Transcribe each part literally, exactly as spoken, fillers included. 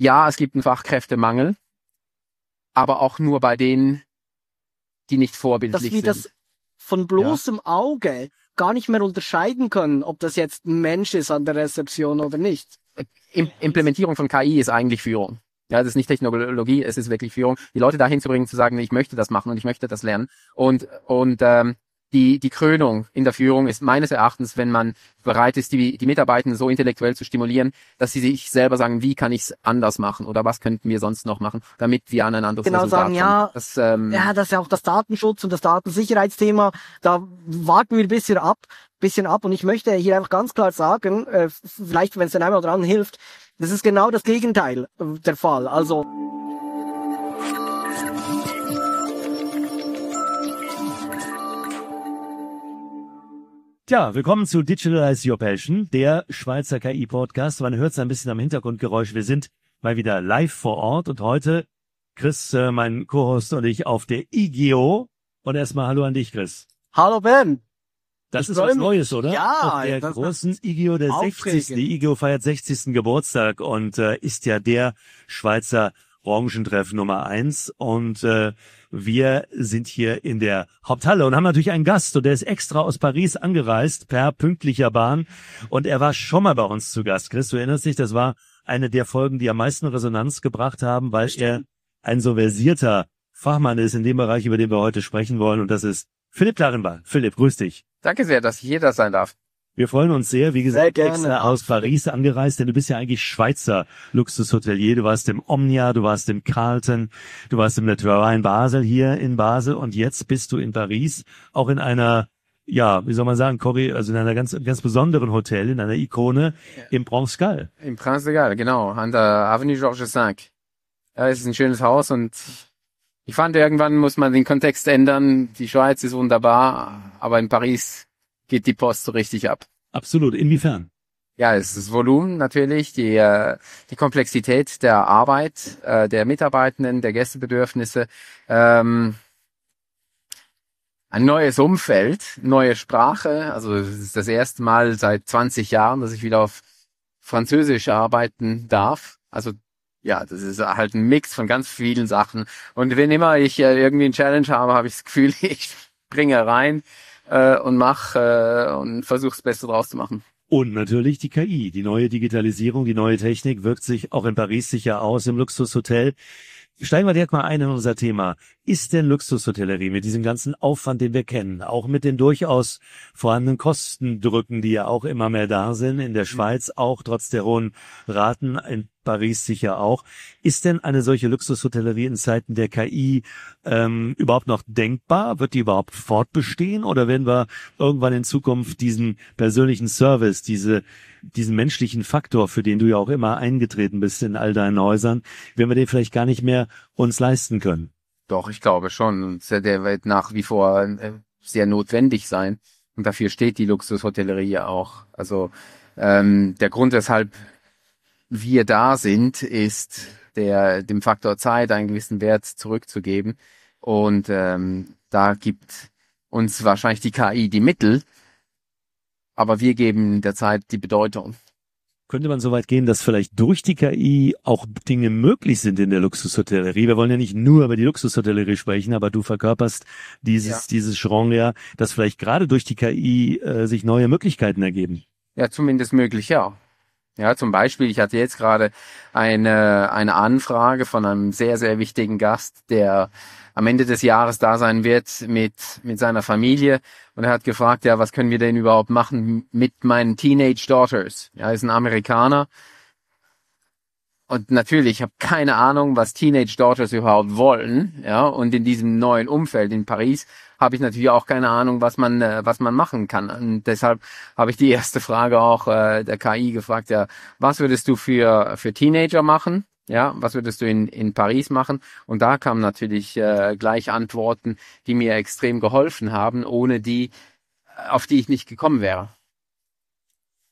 ja, es gibt einen Fachkräftemangel, aber auch nur bei denen, die nicht vorbildlich Dass wir sind. das von bloßem ja. Auge gar nicht mehr unterscheiden können, ob das jetzt ein Mensch ist an der Rezeption oder nicht. Im- Implementierung von K I ist eigentlich Führung. Ja, das ist nicht Technologie, es ist wirklich Führung. Die Leute dahin zu bringen, zu sagen, ich möchte das machen und ich möchte das lernen. Und und ähm, die die Krönung in der Führung ist meines Erachtens, wenn man bereit ist, die die Mitarbeitenden so intellektuell zu stimulieren, dass sie sich selber sagen, wie kann ich es anders machen oder was könnten wir sonst noch machen, damit wir an ein anderes genau Resultat sagen, kommen. ja, Das, ähm, ja, das ist ja auch das Datenschutz und das Datensicherheitsthema. Da warten wir ein bisschen ab, bisschen ab. Und ich möchte hier einfach ganz klar sagen, äh, vielleicht, wenn es den einen oder anderen hilft, das ist genau das Gegenteil äh, der Fall. Also Tja, willkommen zu Digitalize Your Passion, der Schweizer K I-Podcast. Man hört es ein bisschen am Hintergrundgeräusch. Wir sind mal wieder live vor Ort und heute Chris, äh, mein Co-Host und ich auf der I G O. Und erstmal Hallo an dich, Chris. Hallo Ben. Das Ich ist freu was mich. Neues, oder? Ja, auf der das großen I G O, der aufregend. sechzigsten Die I G O feiert sechzigsten Geburtstag und äh, ist ja der Schweizer Branchentreff Nummer eins. Und äh, wir sind hier in der Haupthalle und haben natürlich einen Gast. Und der ist extra aus Paris angereist per pünktlicher Bahn. Und er war schon mal bei uns zu Gast. Chris, du erinnerst dich, das war eine der Folgen, die am meisten Resonanz gebracht haben, weil er ein so versierter Fachmann ist in dem Bereich, über den wir heute sprechen wollen. Und das ist Philipp Clarenbach. Philipp, grüß dich. danke sehr, dass ich hier da sein darf. Wir freuen uns sehr, wie gesagt, Sehr extra gerne. aus Paris angereist, denn du bist ja eigentlich Schweizer Luxushotelier. Du warst im Omnia, du warst im Carlton, du warst im Le Terrain in Basel, hier in Basel, und jetzt bist du in Paris, auch in einer, ja, wie soll man sagen, Corrie, also in einer ganz ganz besonderen Hotel, in einer Ikone, ja. im Prince de Galles. Im Prince de Galles, genau, an der Avenue Georges fünf. Ja, es ist ein schönes Haus und ich fand, irgendwann muss man den Kontext ändern. Die Schweiz ist wunderbar, aber in Paris geht die Post so richtig ab. Absolut. Inwiefern? Ja, es ist das Volumen natürlich, die äh, die Komplexität der Arbeit, äh, der Mitarbeitenden, der Gästebedürfnisse, ähm, ein neues Umfeld, neue Sprache. Also es ist das erste Mal seit zwanzig Jahren, dass ich wieder auf Französisch arbeiten darf. Also ja, das ist halt ein Mix von ganz vielen Sachen. Und wenn immer ich äh, irgendwie eine Challenge habe, habe ich das Gefühl, ich springe rein äh, und mache äh, und versuche das Beste draus zu machen. Und natürlich die K I, die neue Digitalisierung, die neue Technik wirkt sich auch in Paris sicher aus im Luxushotel. Steigen wir direkt mal ein in unser Thema. Ist denn Luxushotellerie mit diesem ganzen Aufwand, den wir kennen, auch mit den durchaus vorhandenen Kostendrücken, die ja auch immer mehr da sind, in der Schweiz auch, trotz der hohen Raten, in Paris sicher auch, ist denn eine solche Luxushotellerie in Zeiten der K I ähm, überhaupt noch denkbar? Wird die überhaupt fortbestehen? Oder werden wir irgendwann in Zukunft diesen persönlichen Service, diese diesen menschlichen Faktor, für den du ja auch immer eingetreten bist in all deinen Häusern, werden wir den vielleicht gar nicht mehr uns leisten können? Doch, ich glaube schon. Und der wird nach wie vor äh, sehr notwendig sein. Und dafür steht die Luxushotellerie ja auch. Also ähm, der Grund, weshalb wir da sind, ist der dem Faktor Zeit einen gewissen Wert zurückzugeben. Und ähm, da gibt uns wahrscheinlich die K I die Mittel, aber wir geben der Zeit die Bedeutung. Könnte man so weit gehen, dass vielleicht durch die K I auch Dinge möglich sind in der Luxushotellerie? Wir wollen ja nicht nur über die Luxushotellerie sprechen, aber du verkörperst dieses ja. dieses Genre, dass vielleicht gerade durch die K I äh, sich neue Möglichkeiten ergeben. Ja, zumindest möglich, ja. Ja, zum Beispiel, ich hatte jetzt gerade eine eine Anfrage von einem sehr, sehr wichtigen Gast, der am Ende des Jahres da sein wird mit mit seiner Familie. Und er hat gefragt, ja, was können wir denn überhaupt machen mit meinen Teenage Daughters? Ja, er ist ein Amerikaner. Und natürlich, ich habe keine Ahnung, was Teenage Daughters überhaupt wollen. Ja, und in diesem neuen Umfeld in Paris habe ich natürlich auch keine Ahnung, was man äh, was man machen kann. Und deshalb habe ich die erste Frage auch äh, der K I gefragt, ja, was würdest du für für Teenager machen? Ja, was würdest du in in Paris machen? Und da kamen natürlich äh, gleich Antworten, die mir extrem geholfen haben, ohne die auf die ich nicht gekommen wäre.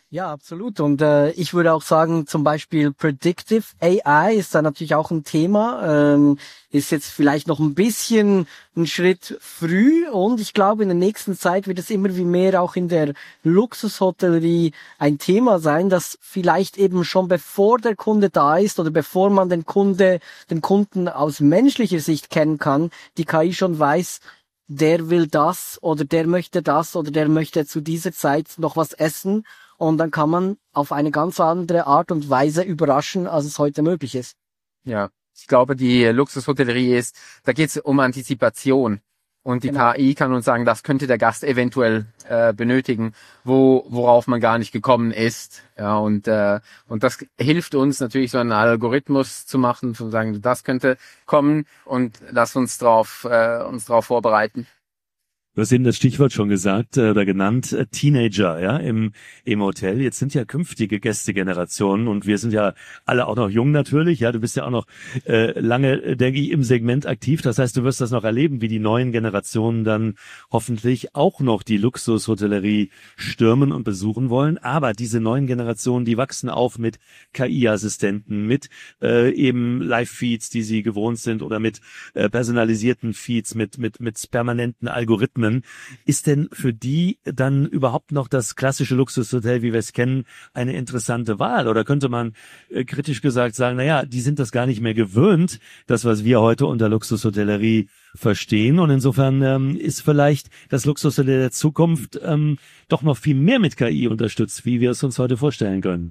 Ja, absolut. Und äh, ich würde auch sagen, zum Beispiel Predictive A I ist da natürlich auch ein Thema, ähm, ist jetzt vielleicht noch ein bisschen ein Schritt früh und ich glaube, in der nächsten Zeit wird es immer wie mehr auch in der Luxushotellerie ein Thema sein, dass vielleicht eben schon bevor der Kunde da ist oder bevor man den Kunde, den Kunden aus menschlicher Sicht kennen kann, die K I schon weiß, der will das oder der möchte das oder der möchte zu dieser Zeit noch was essen. Und dann kann man auf eine ganz andere Art und Weise überraschen, als es heute möglich ist. Ja, ich glaube, die Luxushotellerie ist, da geht es um Antizipation. Und die Genau. K I kann uns sagen, das könnte der Gast eventuell äh, benötigen, wo worauf man gar nicht gekommen ist. Ja, und äh, und das hilft uns natürlich, so einen Algorithmus zu machen, zu sagen, das könnte kommen und lass uns drauf äh, uns drauf vorbereiten. Du hast eben das Stichwort schon gesagt äh, oder genannt, äh, Teenager, ja, im im Hotel. Jetzt sind ja künftige Gästegenerationen und wir sind ja alle auch noch jung natürlich, ja, du bist ja auch noch äh, lange, äh, denke ich, im Segment aktiv. Das heißt, du wirst das noch erleben, wie die neuen Generationen dann hoffentlich auch noch die Luxushotellerie stürmen und besuchen wollen. Aber diese neuen Generationen, die wachsen auf mit K I-Assistenten, mit äh, eben Live-Feeds, die sie gewohnt sind oder mit äh, personalisierten Feeds, mit mit mit permanenten Algorithmen. Ist denn für die dann überhaupt noch das klassische Luxushotel, wie wir es kennen, eine interessante Wahl? Oder könnte man äh, kritisch gesagt sagen, naja, die sind das gar nicht mehr gewöhnt, das, was wir heute unter Luxushotellerie verstehen. Und insofern ähm, ist vielleicht das Luxushotel der Zukunft ähm, doch noch viel mehr mit K I unterstützt, wie wir es uns heute vorstellen können.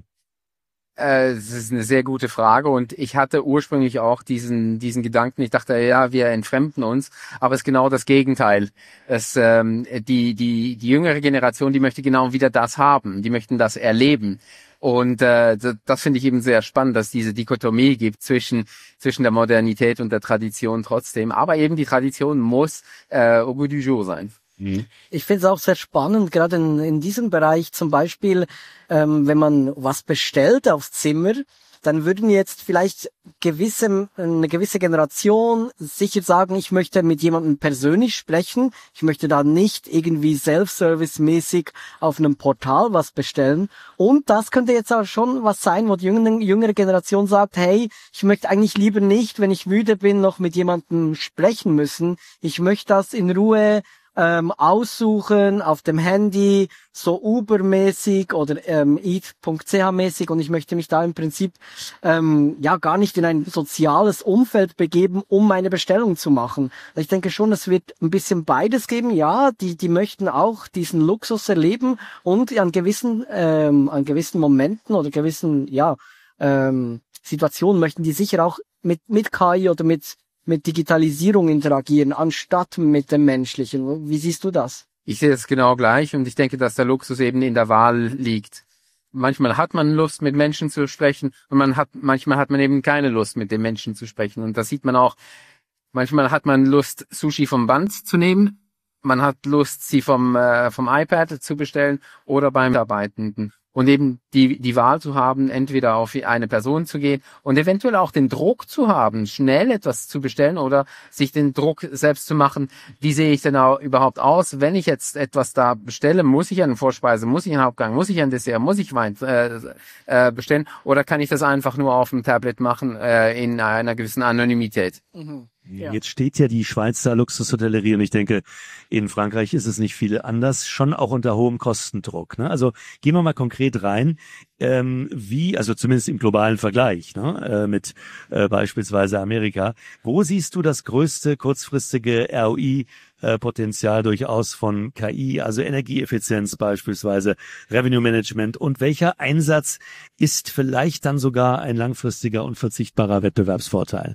Äh, das ist eine sehr gute Frage und ich hatte ursprünglich auch diesen diesen Gedanken. Ich dachte, ja, wir entfremden uns, aber es ist genau das Gegenteil. Es ähm, die die die jüngere Generation, die möchte genau wieder das haben. Die möchten das erleben. Und äh, das, das finde ich eben sehr spannend, dass diese Dichotomie gibt zwischen zwischen der Modernität und der Tradition trotzdem. Aber eben die Tradition muss äh, au bout du jour sein. Ich finde es auch sehr spannend, gerade in, in diesem Bereich zum Beispiel, ähm, wenn man was bestellt aufs Zimmer, dann würden jetzt vielleicht gewisse, eine gewisse Generation sicher sagen, ich möchte mit jemandem persönlich sprechen, ich möchte da nicht irgendwie Self-Service-mäßig auf einem Portal was bestellen. Und das könnte jetzt auch schon was sein, wo die jüngere, jüngere Generation sagt, hey, ich möchte eigentlich lieber nicht, wenn ich müde bin, noch mit jemandem sprechen müssen. Ich möchte das in Ruhe Ähm, aussuchen auf dem Handy, so Uber-mäßig oder ähm, eat punkt c h mäßig und ich möchte mich da im Prinzip ähm, ja gar nicht in ein soziales Umfeld begeben, um meine Bestellung zu machen. Ich denke schon, es wird ein bisschen beides geben. Ja, die die möchten auch diesen Luxus erleben und an gewissen ähm, an gewissen Momenten oder gewissen ja ähm, Situationen möchten die sicher auch mit mit K I oder mit mit Digitalisierung interagieren, anstatt mit dem Menschlichen. Wie siehst du das? Ich sehe es genau gleich und ich denke, dass der Luxus eben in der Wahl liegt. Manchmal hat man Lust, mit Menschen zu sprechen und man hat, manchmal hat man eben keine Lust, mit den Menschen zu sprechen. Und das sieht man auch. Manchmal hat man Lust, Sushi vom Band zu nehmen. Man hat Lust, sie vom, äh, vom iPad zu bestellen oder beim Mitarbeitenden. Und eben die, die Wahl zu haben, entweder auf eine Person zu gehen und eventuell auch den Druck zu haben, schnell etwas zu bestellen oder sich den Druck selbst zu machen. Wie sehe ich denn auch überhaupt aus? Wenn ich jetzt etwas da bestelle, muss ich eine Vorspeise, muss ich einen Hauptgang, muss ich ein Dessert, muss ich Wein äh, äh, bestellen? Oder kann ich das einfach nur auf dem Tablet machen äh, in einer gewissen Anonymität? Mhm. Ja. Jetzt steht ja die Schweizer Luxushotellerie und ich denke, in Frankreich ist es nicht viel anders, schon auch unter hohem Kostendruck. Ne? Also gehen wir mal konkret rein, ähm, wie, also zumindest im globalen Vergleich ne? äh, mit äh, beispielsweise Amerika. Wo siehst du das größte kurzfristige R O I-Potenzial durchaus von K I, also Energieeffizienz beispielsweise, Revenue Management und welcher Einsatz ist vielleicht dann sogar ein langfristiger, unverzichtbarer Wettbewerbsvorteil?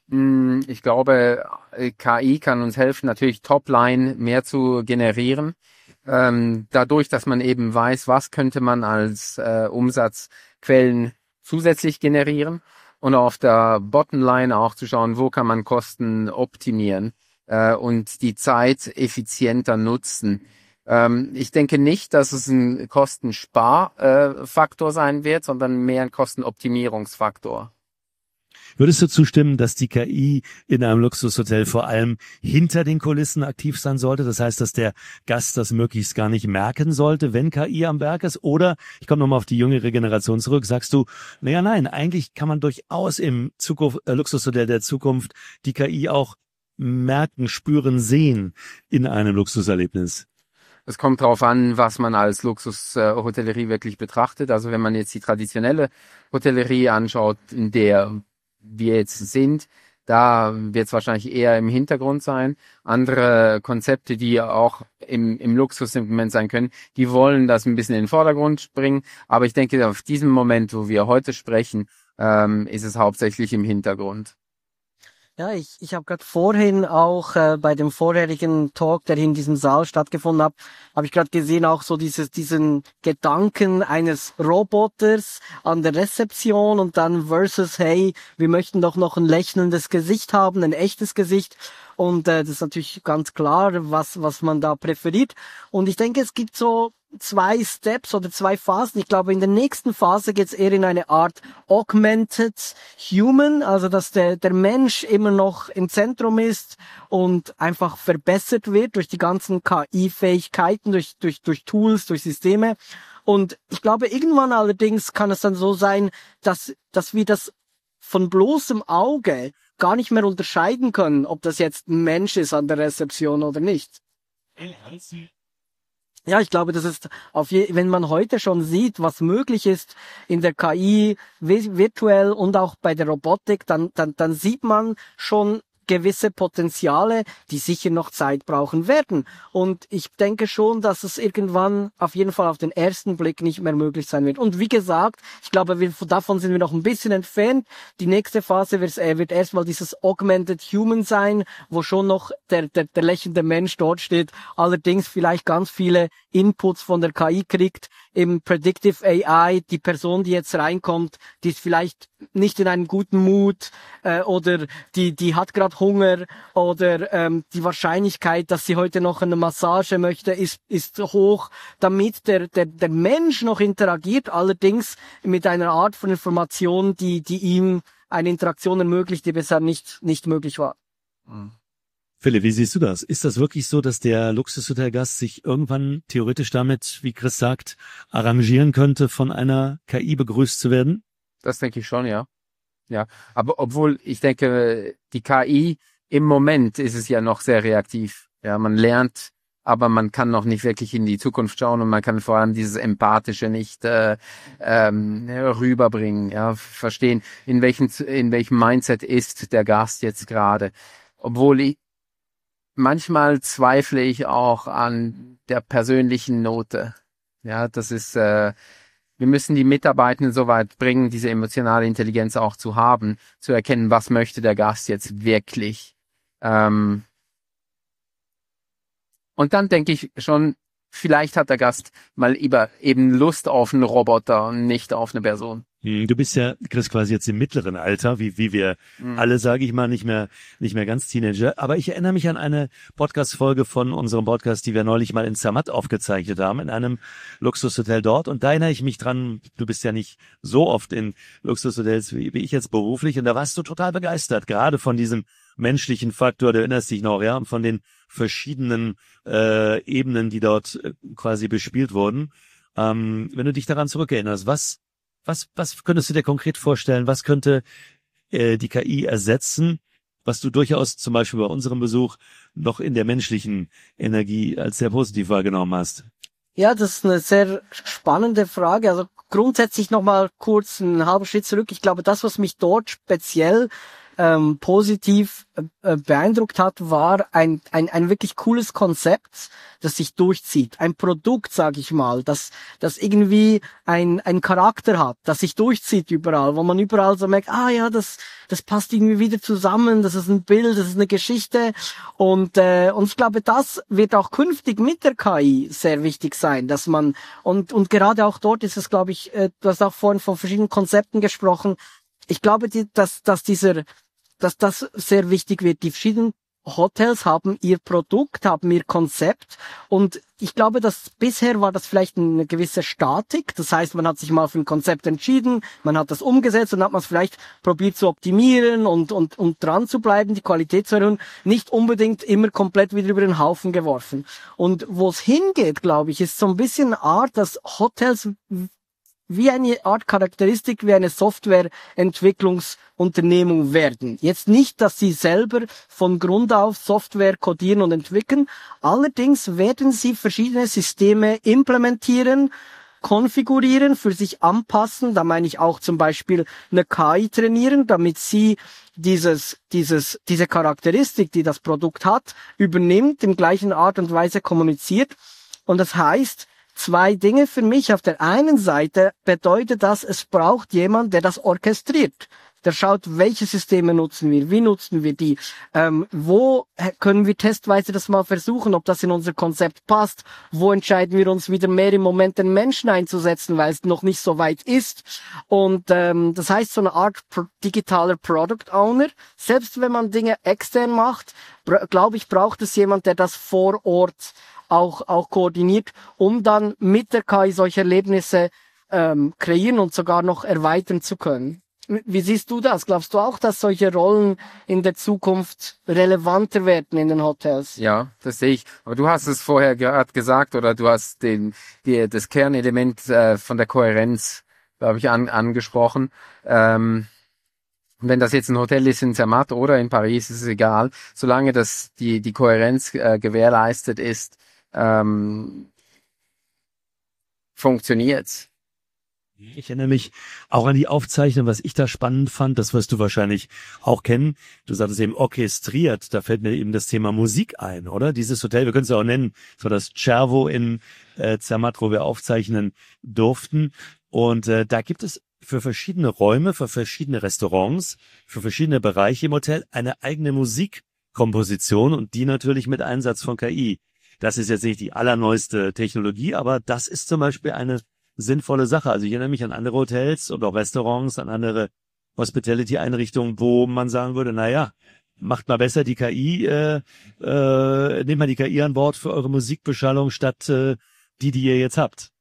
Ich glaube, K I kann uns helfen, natürlich Topline mehr zu generieren. Ähm, dadurch, dass man eben weiß, was könnte man als äh, Umsatzquellen zusätzlich generieren und auf der Bottomline auch zu schauen, wo kann man Kosten optimieren äh, und die Zeit effizienter nutzen. Ähm, ich denke nicht, dass es ein Kostensparfaktor äh, sein wird, sondern mehr ein Kostenoptimierungsfaktor. Würdest du zustimmen, dass die K I in einem Luxushotel vor allem hinter den Kulissen aktiv sein sollte? Das heißt, dass der Gast das möglichst gar nicht merken sollte, wenn K I am Werk ist? Oder, ich komme nochmal auf die jüngere Generation zurück, sagst du, naja, nein, eigentlich kann man durchaus im Zukunft, äh, Luxushotel der Zukunft die K I auch merken, spüren, sehen in einem Luxuserlebnis? Es kommt darauf an, was man als Luxushotellerie äh, wirklich betrachtet. Also wenn man jetzt die traditionelle Hotellerie anschaut, in der wir jetzt sind, da wird es wahrscheinlich eher im Hintergrund sein. Andere Konzepte, die auch im, im Luxussegment sein können, die wollen das ein bisschen in den Vordergrund bringen. Aber ich denke, auf diesem Moment, wo wir heute sprechen, ähm, ist es hauptsächlich im Hintergrund. Ja, ich, ich habe gerade vorhin auch äh, bei dem vorherigen Talk, der hier in diesem Saal stattgefunden hat, habe ich gerade gesehen auch so dieses diesen Gedanken eines Roboters an der Rezeption und dann versus, hey, wir möchten doch noch ein lächelndes Gesicht haben, ein echtes Gesicht. Und äh, das ist natürlich ganz klar, was was man da präferiert. Und ich denke, es gibt so zwei Steps oder zwei Phasen. Ich glaube, in der nächsten Phase geht es eher in eine Art Augmented Human, also dass der, der Mensch immer noch im Zentrum ist und einfach verbessert wird durch die ganzen K I-Fähigkeiten, durch, durch, durch Tools, durch Systeme. Und ich glaube, irgendwann allerdings kann es dann so sein, dass, dass wir das von bloßem Auge gar nicht mehr unterscheiden können, ob das jetzt ein Mensch ist an der Rezeption oder nicht. Ja, ich glaube, das ist auf je, wenn man heute schon sieht, was möglich ist in der K I virtuell und auch bei der Robotik, dann dann dann sieht man schon gewisse Potenziale, die sicher noch Zeit brauchen werden. Und ich denke schon, dass es irgendwann auf jeden Fall auf den ersten Blick nicht mehr möglich sein wird. Und wie gesagt, ich glaube, wir, davon sind wir noch ein bisschen entfernt. Die nächste Phase wird, äh, wird erstmal dieses Augmented Human sein, wo schon noch der, der, der lächelnde Mensch dort steht, allerdings vielleicht ganz viele Inputs von der K I kriegt. Im Predictive A I, die Person, die jetzt reinkommt, die ist vielleicht nicht in einem guten Mut äh, oder die die hat gerade Hunger oder ähm, die Wahrscheinlichkeit, dass sie heute noch eine Massage möchte, ist ist hoch, damit der der der Mensch noch interagiert, allerdings mit einer Art von Information, die die ihm eine Interaktion ermöglicht, die bisher nicht nicht möglich war. Mhm. Philipp, wie siehst du das? Ist das wirklich so, dass der Luxushotelgast sich irgendwann theoretisch damit, wie Chris sagt, arrangieren könnte, von einer K I begrüßt zu werden? Das denke ich schon, ja. Ja, aber obwohl ich denke, die K I im Moment ist es ja noch sehr reaktiv. Ja, man lernt, aber man kann noch nicht wirklich in die Zukunft schauen und man kann vor allem dieses Empathische nicht äh, ähm, rüberbringen. Ja, verstehen, in welchem in welchem Mindset ist der Gast jetzt gerade. Obwohl ich manchmal zweifle ich auch an der persönlichen Note. Ja, das ist, äh, wir müssen die Mitarbeitenden so weit bringen, diese emotionale Intelligenz auch zu haben, zu erkennen, was möchte der Gast jetzt wirklich. Ähm, und dann denke ich schon, vielleicht hat der Gast mal über eben Lust auf einen Roboter und nicht auf eine Person. Du bist ja, Chris, quasi jetzt im mittleren Alter, wie wie wir mhm. alle, sage ich mal, nicht mehr nicht mehr ganz Teenager. Aber ich erinnere mich an eine Podcast-Folge von unserem Podcast, die wir neulich mal in Zermatt aufgezeichnet haben, in einem Luxushotel dort. Und da erinnere ich mich dran, du bist ja nicht so oft in Luxushotels wie, wie ich jetzt beruflich. Und da warst du total begeistert, gerade von diesem menschlichen Faktor, du erinnerst dich noch, ja, und von den verschiedenen äh, Ebenen, die dort äh, quasi bespielt wurden. Ähm, wenn du dich daran zurückerinnerst, was Was, was könntest du dir konkret vorstellen? Was könnte äh, die K I ersetzen, was du durchaus zum Beispiel bei unserem Besuch noch in der menschlichen Energie als sehr positiv wahrgenommen hast? Ja, das ist eine sehr spannende Frage. Also grundsätzlich nochmal kurz einen halben Schritt zurück. Ich glaube, das, was mich dort speziell ähm, positiv äh, beeindruckt hat, war ein, ein ein wirklich cooles Konzept, das sich durchzieht. Ein Produkt, sage ich mal, das das irgendwie ein ein Charakter hat, das sich durchzieht überall, wo man überall so merkt, ah ja, das das passt irgendwie wieder zusammen, das ist ein Bild, das ist eine Geschichte und äh, und ich glaube, das wird auch künftig mit der K I sehr wichtig sein, dass man und und gerade auch dort ist es, glaube ich, äh, du hast auch vorhin von verschiedenen Konzepten gesprochen. Ich glaube, die, dass dass dieser dass das sehr wichtig wird. Die verschiedenen Hotels haben ihr Produkt, haben ihr Konzept und ich glaube, dass bisher war das vielleicht eine gewisse Statik. Das heißt, man hat sich mal für ein Konzept entschieden, man hat das umgesetzt und hat man es vielleicht probiert zu optimieren und, und, und dran zu bleiben, die Qualität zu erhöhen, nicht unbedingt immer komplett wieder über den Haufen geworfen. Und wo es hingeht, glaube ich, ist so ein bisschen eine Art, dass Hotels wie eine Art Charakteristik, wie eine Softwareentwicklungsunternehmung werden. Jetzt nicht, dass sie selber von Grund auf Software codieren und entwickeln. Allerdings werden sie verschiedene Systeme implementieren, konfigurieren, für sich anpassen. Da meine ich auch zum Beispiel eine K I trainieren, damit sie dieses, dieses, diese Charakteristik, die das Produkt hat, übernimmt, in gleichen Art und Weise kommuniziert. Und das heißt, zwei Dinge für mich. Auf der einen Seite bedeutet das, es braucht jemand, der das orchestriert. Der schaut, welche Systeme nutzen wir, wie nutzen wir die, ähm, wo können wir testweise das mal versuchen, ob das in unser Konzept passt, wo entscheiden wir uns wieder mehr im Moment den Menschen einzusetzen, weil es noch nicht so weit ist. Und ähm, das heißt, so eine Art pro- digitaler Product Owner, selbst wenn man Dinge extern macht, br- glaube ich, braucht es jemand, der das vor Ort auch auch koordiniert, um dann mit der K I solche Erlebnisse ähm, kreieren und sogar noch erweitern zu können. Wie siehst du das? Glaubst du auch, dass solche Rollen in der Zukunft relevanter werden in den Hotels? Ja, das sehe ich. Aber du hast es vorher gerade gesagt oder du hast den, die, das Kernelement äh, von der Kohärenz, glaube ich, an, angesprochen. Ähm, wenn das jetzt ein Hotel ist in Zermatt oder in Paris, ist es egal. Solange das die die Kohärenz äh, gewährleistet ist, ähm, funktioniert's. Ich erinnere mich auch an die Aufzeichnung, was ich da spannend fand, das wirst du wahrscheinlich auch kennen. Du sagtest eben orchestriert, da fällt mir eben das Thema Musik ein, oder? Dieses Hotel, wir können es ja auch nennen, so das Cervo in äh, Zermatt, wo wir aufzeichnen durften. Und äh, da gibt es für verschiedene Räume, für verschiedene Restaurants, für verschiedene Bereiche im Hotel eine eigene Musikkomposition und die natürlich mit Einsatz von K I. Das ist jetzt nicht die allerneueste Technologie, aber das ist zum Beispiel eine sinnvolle Sache. Also ich erinnere mich an andere Hotels und auch Restaurants, an andere Hospitality-Einrichtungen, wo man sagen würde, na ja, macht mal besser die K I, äh, äh, nehmt mal die K I an Bord für eure Musikbeschallung statt äh, die, die ihr jetzt habt.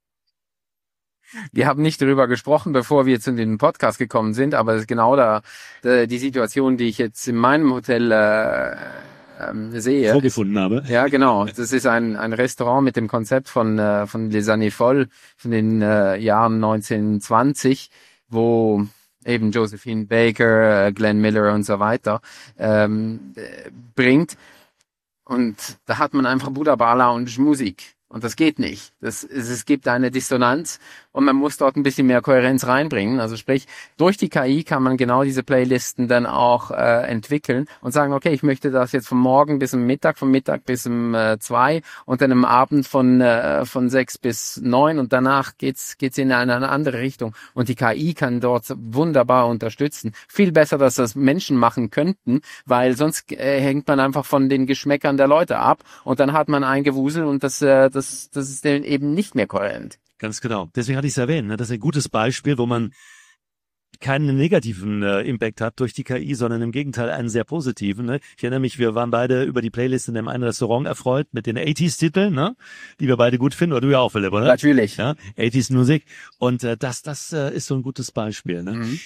Wir haben nicht darüber gesprochen, bevor wir zu dem Podcast gekommen sind, aber es ist genau da, da die Situation, die ich jetzt in meinem Hotel äh, ähm, sehe. Vorgefunden habe. Ja, genau. Das ist ein ein Restaurant mit dem Konzept von äh, von Les Années Folles von den äh, Jahren neunzehnhundertzwanzig, wo eben Josephine Baker, äh, Glenn Miller und so weiter ähm, äh, bringt. Und da hat man einfach Buddha Bar Lounge Musik. Und das geht nicht. Das, es, es gibt eine Dissonanz und man muss dort ein bisschen mehr Kohärenz reinbringen. Also sprich, durch die K I kann man genau diese Playlisten dann auch äh, entwickeln und sagen, okay, ich möchte das jetzt vom Morgen bis zum Mittag, vom Mittag bis um äh, zwei und dann am Abend von äh, von sechs bis neun und danach geht's geht's in eine, eine andere Richtung. Und die K I kann dort wunderbar unterstützen. Viel besser, dass das Menschen machen könnten, weil sonst äh, hängt man einfach von den Geschmäckern der Leute ab und dann hat man ein Gewusel und das äh, das Das, das ist eben nicht mehr kohärent. Ganz genau. Deswegen hatte ich es erwähnt. Ne? Das ist ein gutes Beispiel, wo man keinen negativen äh, Impact hat durch die K I, sondern im Gegenteil einen sehr positiven. Ne? Ich erinnere mich, wir waren beide über die Playlist in dem einen Restaurant erfreut mit den achtziger-Titeln, ne? Die wir beide gut finden. Oder du ja auch, Philipp, oder? Natürlich. Ja, achtziger-Musik. Und äh, das, das äh, ist so ein gutes Beispiel. Ne? Mhm.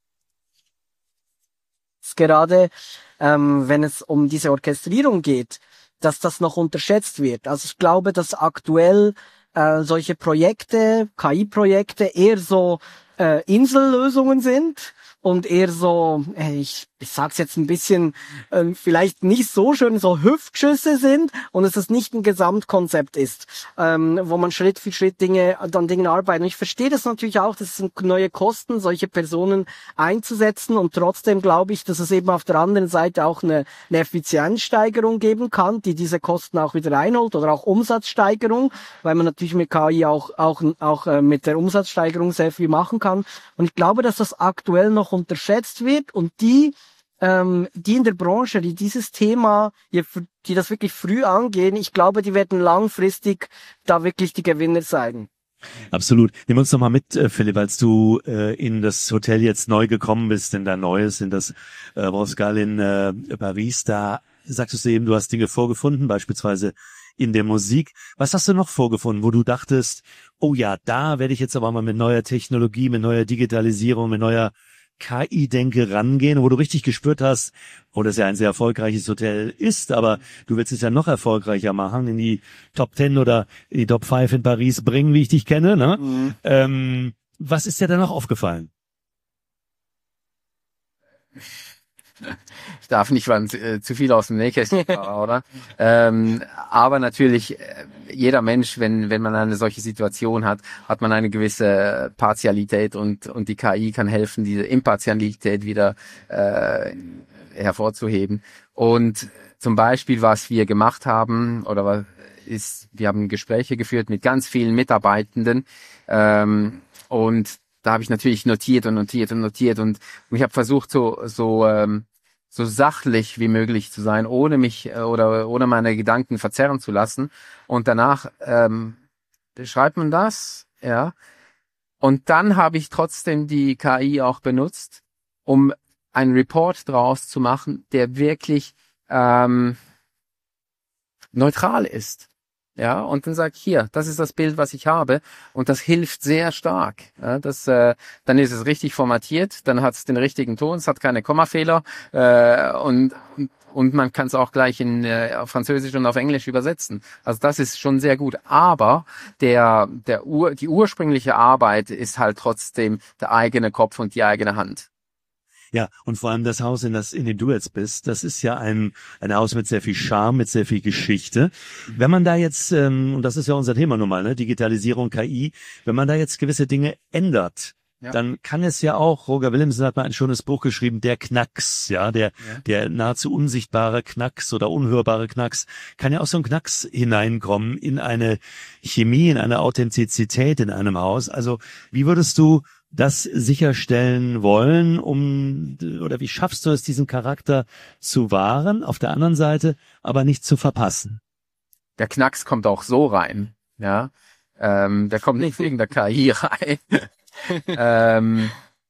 Gerade ähm, wenn es um diese Orchestrierung geht, dass das noch unterschätzt wird. Also ich glaube, dass aktuell äh, solche Projekte, K I-Projekte eher so äh, Insellösungen sind und eher so, äh, ich, ich sag's jetzt ein bisschen, äh, vielleicht nicht so schön, so Hüftschüsse sind und es ist nicht ein Gesamtkonzept ist, ähm, wo man Schritt für Schritt Dinge, dann Dinge arbeitet. Und ich verstehe das natürlich auch, dass es sind neue Kosten, solche Personen einzusetzen und trotzdem glaube ich, dass es eben auf der anderen Seite auch eine, eine Effizienzsteigerung geben kann, die diese Kosten auch wieder einholt oder auch Umsatzsteigerung, weil man natürlich mit K I auch, auch, auch äh, mit der Umsatzsteigerung sehr viel machen kann. Und ich glaube, dass das aktuell noch unterschätzt wird und die, ähm, die in der Branche, die dieses Thema, die das wirklich früh angehen, ich glaube, die werden langfristig da wirklich die Gewinner sein. Absolut. Nimm uns doch mal mit, äh, Philipp, als du äh, in das Hotel jetzt neu gekommen bist, in dein neues, in das äh, Rosgal in äh, Paris, da sagtest du eben, du hast Dinge vorgefunden, beispielsweise in der Musik. Was hast du noch vorgefunden, wo du dachtest, oh ja, da werde ich jetzt aber mal mit neuer Technologie, mit neuer Digitalisierung, mit neuer K I-Denke rangehen, wo du richtig gespürt hast, wo das ja ein sehr erfolgreiches Hotel ist, aber du willst es ja noch erfolgreicher machen, in die Top Ten oder in die Top Five in Paris bringen, wie ich dich kenne, ne? Mhm. Ähm, was ist dir da noch aufgefallen? Ich darf nicht äh, zu viel aus dem Nähkästchen, oder? ähm, aber natürlich, äh, jeder Mensch, wenn wenn man eine solche Situation hat, hat man eine gewisse Partialität und und die K I kann helfen, diese Impartialität wieder äh, hervorzuheben. Und zum Beispiel, was wir gemacht haben, oder was ist, wir haben Gespräche geführt mit ganz vielen Mitarbeitenden ähm, und da habe ich natürlich notiert und notiert und notiert und ich habe versucht, so so ähm, so sachlich wie möglich zu sein, ohne mich äh, oder ohne meine Gedanken verzerren zu lassen. Und danach ähm, schreibt man das, ja. Und dann habe ich trotzdem die K I auch benutzt, um einen Report draus zu machen, der wirklich ähm, neutral ist. Ja, und dann sag ich, hier, das ist das Bild, was ich habe, und das hilft sehr stark. Ja, das, äh, dann ist es richtig formatiert, dann hat es den richtigen Ton, es hat keine Kommafehler äh, und und man kann es auch gleich in äh, auf Französisch und auf Englisch übersetzen. Also das ist schon sehr gut. Aber der der Ur, die ursprüngliche Arbeit ist halt trotzdem der eigene Kopf und die eigene Hand. Ja, und vor allem das Haus, in das, in dem du jetzt bist, das ist ja ein, ein Haus mit sehr viel Charme, mit sehr viel Geschichte. Wenn man da jetzt, ähm, und das ist ja unser Thema nun mal, ne, Digitalisierung, K I, wenn man da jetzt gewisse Dinge ändert, ja, dann kann es ja auch, Roger Willemsen hat mal ein schönes Buch geschrieben, der Knacks, ja, der, ja. der nahezu unsichtbare Knacks oder unhörbare Knacks, kann ja auch so ein Knacks hineinkommen in eine Chemie, in eine Authentizität in einem Haus. Also, wie würdest du das sicherstellen wollen, um, oder wie schaffst du es, diesen Charakter zu wahren, auf der anderen Seite aber nicht zu verpassen? Der Knacks kommt auch so rein, ja. Ähm, der kommt nicht wegen der K I rein. ähm,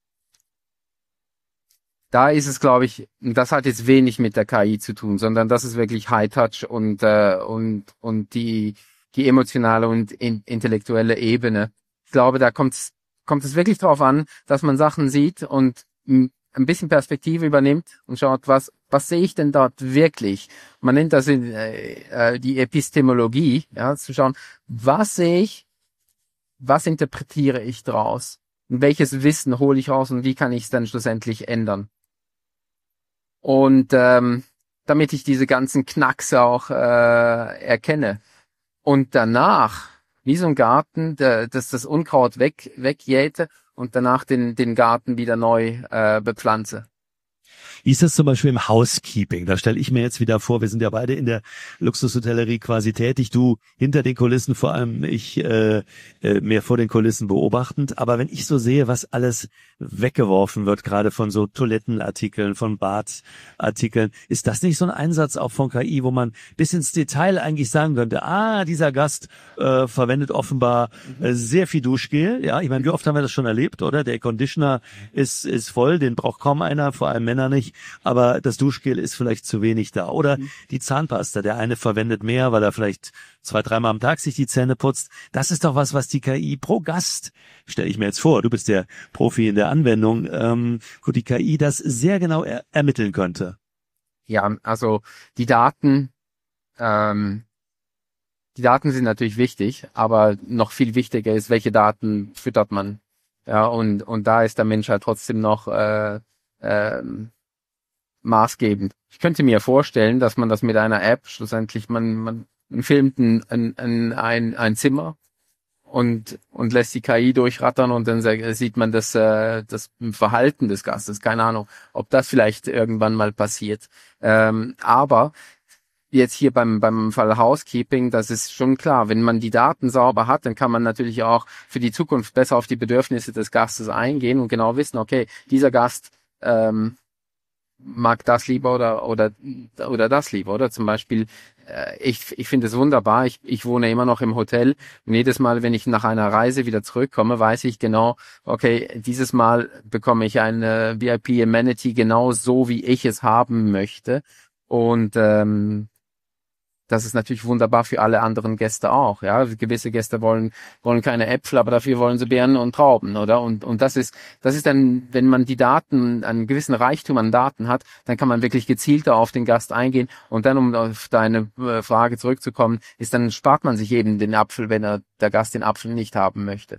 da ist es, glaube ich, das hat jetzt wenig mit der K I zu tun, sondern das ist wirklich High Touch und äh, und und die die emotionale und in, intellektuelle Ebene. Ich glaube, da kommt's kommt es wirklich darauf an, dass man Sachen sieht und ein bisschen Perspektive übernimmt und schaut, was was sehe ich denn dort wirklich? Man nennt das in, äh, die Epistemologie, ja, zu schauen, was sehe ich, was interpretiere ich draus und welches Wissen hole ich raus und wie kann ich es dann schlussendlich ändern? Und ähm, damit ich diese ganzen Knacks auch äh, erkenne. Und danach, wie so ein Garten, der, dass das Unkraut weg wegjäte und danach den den Garten wieder neu äh, bepflanze. Wie ist das zum Beispiel im Housekeeping? Da stelle ich mir jetzt wieder vor, wir sind ja beide in der Luxushotellerie quasi tätig, du hinter den Kulissen, vor allem ich äh, äh, mehr vor den Kulissen beobachtend. Aber wenn ich so sehe, was alles weggeworfen wird, gerade von so Toilettenartikeln, von Badartikeln, ist das nicht so ein Einsatz auch von K I, wo man bis ins Detail eigentlich sagen könnte, ah, dieser Gast äh, verwendet offenbar äh, sehr viel Duschgel. Ja, ich meine, wie oft haben wir das schon erlebt, oder? Der Conditioner ist ist voll, den braucht kaum einer, vor allem Männer nicht, aber das Duschgel ist vielleicht zu wenig da. Oder die Zahnpasta, der eine verwendet mehr, weil er vielleicht zwei, dreimal am Tag sich die Zähne putzt. Das ist doch was, was die K I pro Gast, stelle ich mir jetzt vor, du bist der Profi in der Anwendung, ähm, wo die K I das sehr genau er- ermitteln könnte. Ja, also die Daten, ähm, die Daten sind natürlich wichtig, aber noch viel wichtiger ist, welche Daten füttert man. Ja, und und da ist der Mensch halt trotzdem noch äh, ähm, maßgebend. Ich könnte mir vorstellen, dass man das mit einer App schlussendlich, man man, man filmt ein, ein, ein, ein Zimmer und und lässt die K I durchrattern und dann sieht man das äh, das Verhalten des Gastes. Keine Ahnung, ob das vielleicht irgendwann mal passiert. Ähm, aber jetzt hier beim beim Fall Housekeeping, das ist schon klar, wenn man die Daten sauber hat, dann kann man natürlich auch für die Zukunft besser auf die Bedürfnisse des Gastes eingehen und genau wissen, okay, dieser Gast ähm, mag das lieber oder oder oder das lieber, oder zum Beispiel, äh, ich ich finde es wunderbar, ich ich wohne immer noch im Hotel und jedes Mal, wenn ich nach einer Reise wieder zurückkomme, weiß ich genau, okay, dieses Mal bekomme ich eine V I P Amenity genau so, wie ich es haben möchte. Und ähm, das ist natürlich wunderbar für alle anderen Gäste auch. Ja, gewisse Gäste wollen wollen keine Äpfel, aber dafür wollen sie Beeren und Trauben, oder? Und und das ist das ist dann, wenn man die Daten, einen gewissen Reichtum an Daten hat, dann kann man wirklich gezielter auf den Gast eingehen. Und dann, um auf deine äh, Frage zurückzukommen, ist dann spart man sich eben den Apfel, wenn er der Gast den Apfel nicht haben möchte.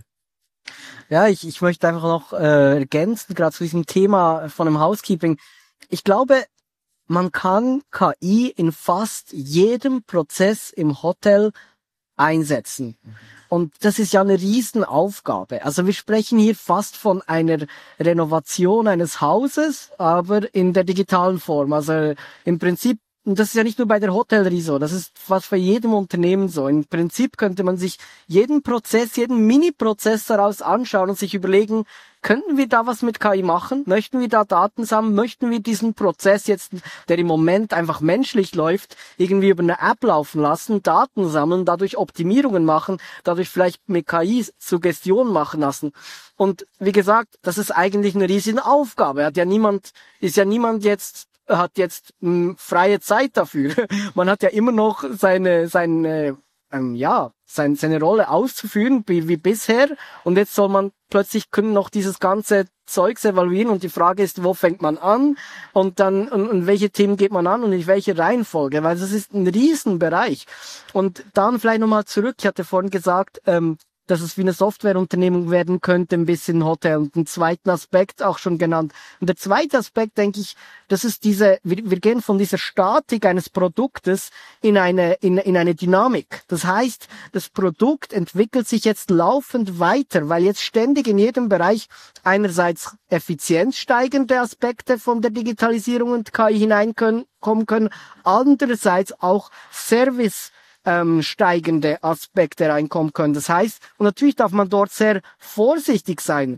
Ja, ich, ich möchte einfach noch äh, ergänzen, gerade zu diesem Thema von dem Housekeeping. Ich glaube, man kann K I in fast jedem Prozess im Hotel einsetzen. Und das ist ja eine Riesenaufgabe. Also wir sprechen hier fast von einer Renovation eines Hauses, aber in der digitalen Form. Also im Prinzip, und das ist ja nicht nur bei der Hotellerie so, das ist fast bei jedem Unternehmen so. Im Prinzip könnte man sich jeden Prozess, jeden Mini-Prozess daraus anschauen und sich überlegen, könnten wir da was mit K I machen? Möchten wir da Daten sammeln? Möchten wir diesen Prozess jetzt, der im Moment einfach menschlich läuft, irgendwie über eine App laufen lassen, Daten sammeln, dadurch Optimierungen machen, dadurch vielleicht mit K I Suggestionen machen lassen? Und wie gesagt, das ist eigentlich eine riesige Aufgabe. Hat ja niemand, ist ja niemand jetzt hat jetzt mh, freie Zeit dafür. Man hat ja immer noch seine seine ähm, ja seine seine Rolle auszuführen wie, wie bisher, und jetzt soll man plötzlich können noch dieses ganze Zeugs evaluieren, und die Frage ist, wo fängt man an und dann und, und welche Themen geht man an und in welche Reihenfolge, weil das ist ein Riesenbereich. Und dann vielleicht nochmal zurück, ich hatte vorhin gesagt, ähm, dass es wie eine Softwareunternehmung werden könnte, ein bisschen Hotel, und einen zweiten Aspekt auch schon genannt. Und der zweite Aspekt, denke ich, das ist diese, wir, wir gehen von dieser Statik eines Produktes in eine, in, in eine Dynamik. Das heißt, das Produkt entwickelt sich jetzt laufend weiter, weil jetzt ständig in jedem Bereich einerseits effizienzsteigende Aspekte von der Digitalisierung und K I hineinkommen können, andererseits auch Service Ähm, steigende Aspekte reinkommen können. Das heißt, und natürlich darf man dort sehr vorsichtig sein.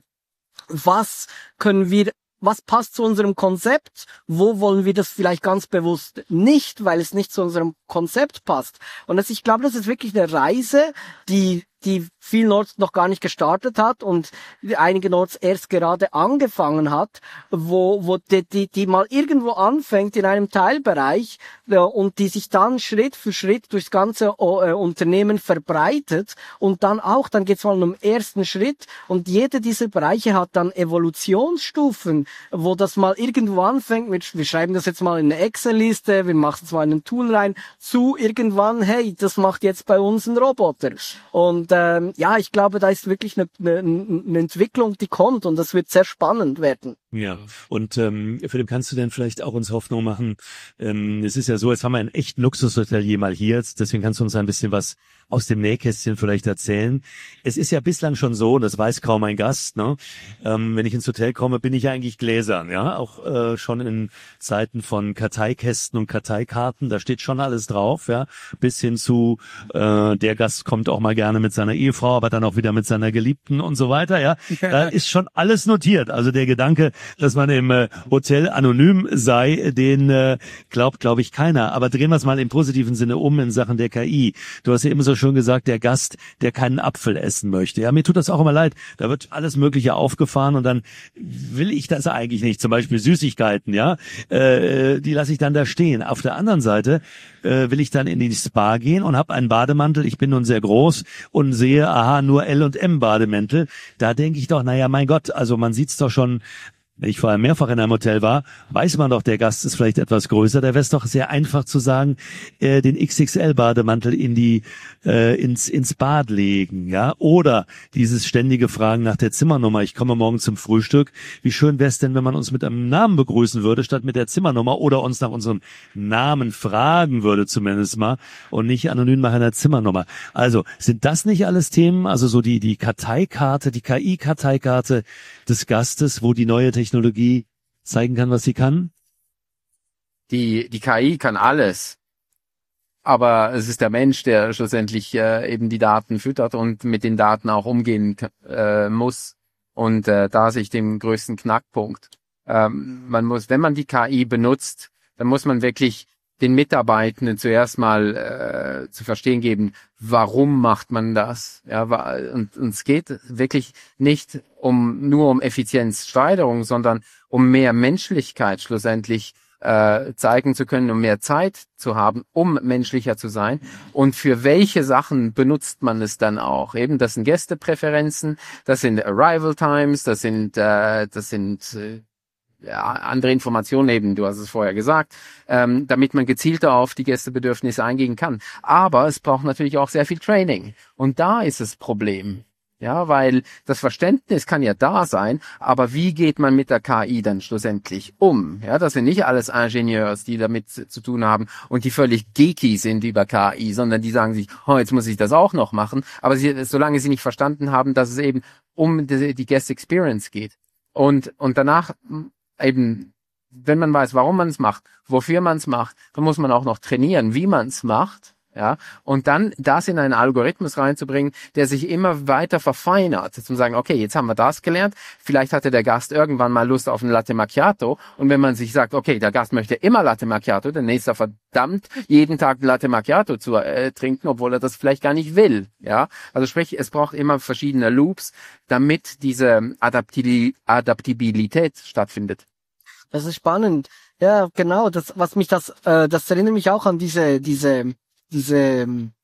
Was können wir, was passt zu unserem Konzept? Wo wollen wir das vielleicht ganz bewusst nicht, weil es nicht zu unserem Konzept passt? Und das, ich glaube, das ist wirklich eine Reise, die die vielenorts noch gar nicht gestartet hat und einigenorts erst gerade angefangen hat, wo wo die die, die mal irgendwo anfängt in einem Teilbereich, ja, und die sich dann Schritt für Schritt durchs ganze äh, Unternehmen verbreitet, und dann auch, dann geht's mal um den ersten Schritt, und jede dieser Bereiche hat dann Evolutionsstufen, wo das mal irgendwo anfängt mit, wir schreiben das jetzt mal in eine Excel-Liste, wir machen es mal in ein Tool rein, zu irgendwann, hey, das macht jetzt bei uns ein Roboter. Und ähm, ja, ich glaube, da ist wirklich eine, eine, eine Entwicklung, die kommt, und das wird sehr spannend werden. Ja, und ähm, Philipp, kannst du denn vielleicht auch uns Hoffnung machen? Ähm, es ist ja so, jetzt haben wir einen echten Luxushotelier mal hier, deswegen kannst du uns ein bisschen was aus dem Nähkästchen vielleicht erzählen. Es ist ja bislang schon so, das weiß kaum ein Gast, ne? Ähm, wenn ich ins Hotel komme, bin ich ja eigentlich gläsern, ja, auch äh, schon in Zeiten von Karteikästen und Karteikarten, da steht schon alles drauf, ja, bis hin zu äh, der Gast kommt auch mal gerne mit seiner Ehefrau, aber dann auch wieder mit seiner Geliebten und so weiter, ja. Da ist schon alles notiert. Also der Gedanke, dass man im äh, Hotel anonym sei, den äh, glaubt, glaube ich, keiner. Aber drehen wir es mal im positiven Sinne um in Sachen der K I. Du hast ja immer so schon gesagt, der Gast, der keinen Apfel essen möchte. Ja, mir tut das auch immer leid. Da wird alles Mögliche aufgefahren und dann will ich das eigentlich nicht. Zum Beispiel Süßigkeiten, ja, äh, die lasse ich dann da stehen. Auf der anderen Seite äh, will ich dann in die Spa gehen und habe einen Bademantel. Ich bin nun sehr groß und sehe, aha, nur L und M Bademäntel. Da denke ich doch, naja, mein Gott, also man sieht's doch schon. Wenn ich vorher mehrfach in einem Hotel war, weiß man doch, der Gast ist vielleicht etwas größer. Da wäre es doch sehr einfach zu sagen, äh, den X X L-Bademantel in die äh, ins ins Bad legen, ja. Oder dieses ständige Fragen nach der Zimmernummer. Ich komme morgen zum Frühstück. Wie schön wäre es denn, wenn man uns mit einem Namen begrüßen würde, statt mit der Zimmernummer, oder uns nach unserem Namen fragen würde zumindest mal und nicht anonym nach einer Zimmernummer. Also sind das nicht alles Themen? Also so die die Karteikarte, die K I-Karteikarte des Gastes, wo die neue Technologie Technologie zeigen kann, was sie kann? Die, die K I kann alles. Aber es ist der Mensch, der schlussendlich äh, eben die Daten füttert und mit den Daten auch umgehen äh, muss. Und äh, da sehe ich den größten Knackpunkt. Ähm, man muss, wenn man die K I benutzt, dann muss man wirklich den Mitarbeitenden zuerst mal äh, zu verstehen geben, warum macht man das? Ja, und, und es geht wirklich nicht um nur um Effizienzsteigerung, sondern um mehr Menschlichkeit schlussendlich äh, zeigen zu können, um mehr Zeit zu haben, um menschlicher zu sein. Und für welche Sachen benutzt man es dann auch? Eben, das sind Gästepräferenzen, das sind Arrival Times, das sind, äh, das sind äh, ja, andere Informationen eben, du hast es vorher gesagt, ähm, damit man gezielter auf die Gästebedürfnisse eingehen kann. Aber es braucht natürlich auch sehr viel Training. Und da ist das Problem. Ja, weil das Verständnis kann ja da sein, aber wie geht man mit der K I dann schlussendlich um? Ja, das sind nicht alles Ingenieurs, die damit zu tun haben und die völlig geeky sind über K I, sondern die sagen sich, oh, jetzt muss ich das auch noch machen. Aber sie, solange sie nicht verstanden haben, dass es eben um die, die Guest Experience geht. Und, und danach eben, wenn man weiß, warum man es macht, wofür man es macht, dann muss man auch noch trainieren, wie man es macht. Ja, und dann das in einen Algorithmus reinzubringen, der sich immer weiter verfeinert, zum sagen, okay, jetzt haben wir das gelernt, vielleicht hatte der Gast irgendwann mal Lust auf ein Latte Macchiato und wenn man sich sagt, okay, der Gast möchte immer Latte Macchiato, dann ist er verdammt, jeden Tag Latte Macchiato zu äh, trinken, obwohl er das vielleicht gar nicht will. Ja, also sprich, es braucht immer verschiedene Loops, damit diese Adapti- Adaptibilität stattfindet. Das ist spannend. Ja, genau, das, was mich das, äh, das erinnert mich auch an diese, diese, diese,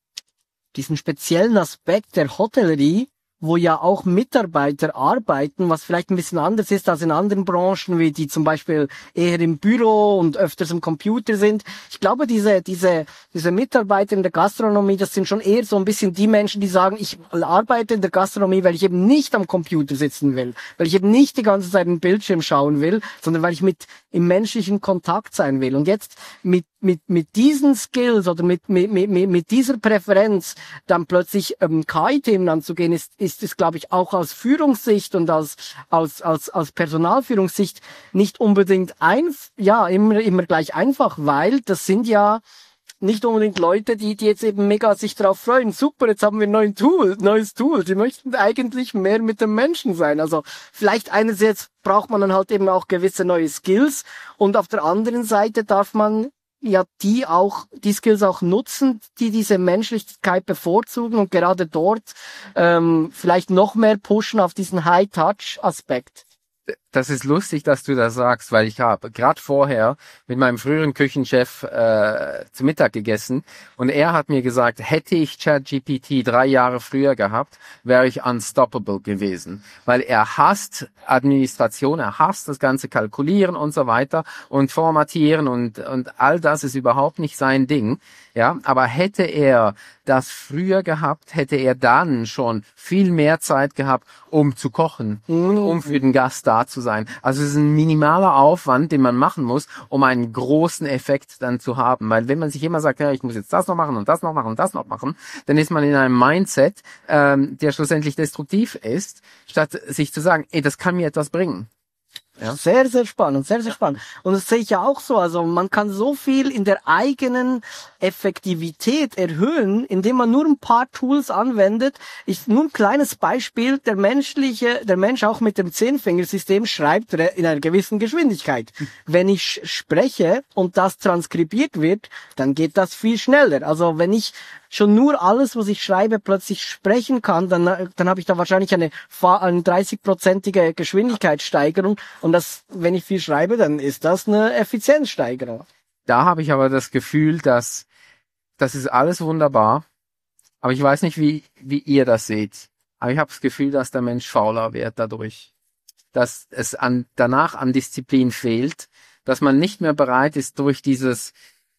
diesen speziellen Aspekt der Hotellerie, wo ja auch Mitarbeiter arbeiten, was vielleicht ein bisschen anders ist als in anderen Branchen, wie die zum Beispiel eher im Büro und öfters am Computer sind. Ich glaube, diese, diese, diese Mitarbeiter in der Gastronomie, das sind schon eher so ein bisschen die Menschen, die sagen, ich arbeite in der Gastronomie, weil ich eben nicht am Computer sitzen will, weil ich eben nicht die ganze Zeit im Bildschirm schauen will, sondern weil ich mit im menschlichen Kontakt sein will. Und jetzt mit mit mit diesen Skills oder mit mit mit mit dieser Präferenz dann plötzlich ähm, K I-Themen anzugehen, ist ist es, glaube ich, auch aus Führungssicht und als als als als Personalführungssicht nicht unbedingt ein ja immer immer gleich einfach, weil das sind ja nicht unbedingt Leute, die die jetzt eben mega sich darauf freuen. Super, jetzt haben wir ein neues Tool, neues Tool. Die möchten eigentlich mehr mit dem Menschen sein. Also vielleicht einerseits braucht man dann halt eben auch gewisse neue Skills und auf der anderen Seite darf man ja die auch, die Skills auch nutzen, die diese Menschlichkeit bevorzugen und gerade dort ähm, vielleicht noch mehr pushen auf diesen High-Touch-Aspekt. Das ist lustig, dass du das sagst, weil ich habe gerade vorher mit meinem früheren Küchenchef äh, zu Mittag gegessen und er hat mir gesagt, hätte ich ChatGPT drei Jahre früher gehabt, wäre ich unstoppable gewesen, weil er hasst Administration, er hasst das ganze Kalkulieren und so weiter und Formatieren und und all das ist überhaupt nicht sein Ding, ja, aber hätte er das früher gehabt, hätte er dann schon viel mehr Zeit gehabt, um zu kochen, mhm. um für den Gast da zu sein. Also es ist ein minimaler Aufwand, den man machen muss, um einen großen Effekt dann zu haben. Weil wenn man sich immer sagt, ja, ich muss jetzt das noch machen und das noch machen und das noch machen, dann ist man in einem Mindset, ähm, der schlussendlich destruktiv ist, statt sich zu sagen, ey, das kann mir etwas bringen. Ja. Sehr, sehr spannend, sehr, sehr spannend. Und das sehe ich ja auch so. Also man kann so viel in der eigenen Effektivität erhöhen, indem man nur ein paar Tools anwendet. Ich, nur ein kleines Beispiel, der menschliche, der Mensch auch mit dem Zehnfingersystem schreibt in einer gewissen Geschwindigkeit. Wenn ich spreche und das transkribiert wird, dann geht das viel schneller. Also wenn ich schon nur alles, was ich schreibe, plötzlich sprechen kann, dann, dann habe ich da wahrscheinlich eine, eine dreißig-prozentige Geschwindigkeitssteigerung. Und das, wenn ich viel schreibe, dann ist das eine Effizienzsteigerung. Da habe ich aber das Gefühl, dass das ist alles wunderbar. Aber ich weiß nicht, wie, wie ihr das seht. Aber ich habe das Gefühl, dass der Mensch fauler wird dadurch. Dass es an, danach an Disziplin fehlt. Dass man nicht mehr bereit ist, durch dieses,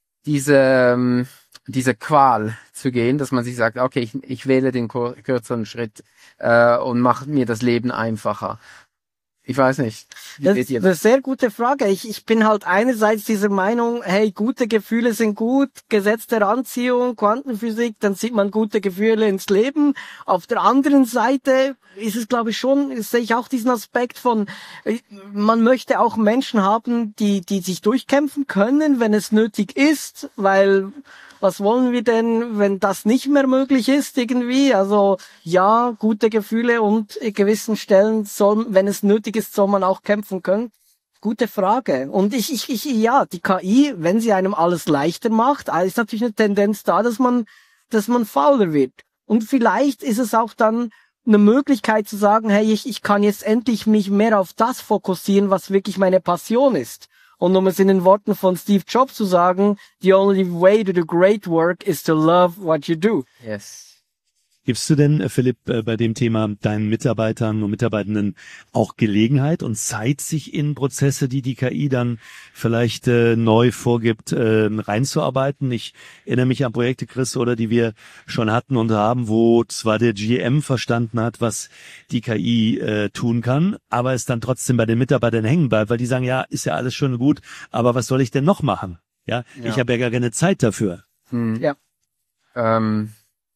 diese, diese Qual zu gehen, dass man sich sagt, okay, ich, ich wähle den kur- kürzeren Schritt äh, und mache mir das Leben einfacher. Ich weiß nicht. Wie das seht ihr ist eine sehr gute Frage. Ich, ich bin halt einerseits dieser Meinung, hey, gute Gefühle sind gut, Gesetz der Anziehung, Quantenphysik, dann sieht man gute Gefühle ins Leben. Auf der anderen Seite ist es, glaube ich, schon, sehe ich auch diesen Aspekt von, man möchte auch Menschen haben, die, die sich durchkämpfen können, wenn es nötig ist, weil was wollen wir denn, wenn das nicht mehr möglich ist irgendwie? Also ja, gute Gefühle und in gewissen Stellen soll, wenn es nötig ist, soll man auch kämpfen können. Gute Frage. Und ich, ich, ich, ja, die K I, wenn sie einem alles leichter macht, ist natürlich eine Tendenz da, dass man, dass man fauler wird. Und vielleicht ist es auch dann eine Möglichkeit zu sagen, hey, ich, ich kann jetzt endlich mich mehr auf das fokussieren, was wirklich meine Passion ist. Und um es in den Worten von Steve Jobs zu sagen, the only way to do great work is to love what you do. Yes. Gibst du denn, Philipp, bei dem Thema deinen Mitarbeitern und Mitarbeitenden auch Gelegenheit und Zeit, sich in Prozesse, die die K I dann vielleicht äh, neu vorgibt, äh, reinzuarbeiten? Ich erinnere mich an Projekte, Chris, oder die wir schon hatten und haben, wo zwar der G M verstanden hat, was die K I äh, tun kann, aber es dann trotzdem bei den Mitarbeitern hängen bleibt, weil die sagen, ja, ist ja alles schön und gut, aber was soll ich denn noch machen? Ja, Ja. ich habe ja gar keine Zeit dafür. Hm. Ja. Ähm,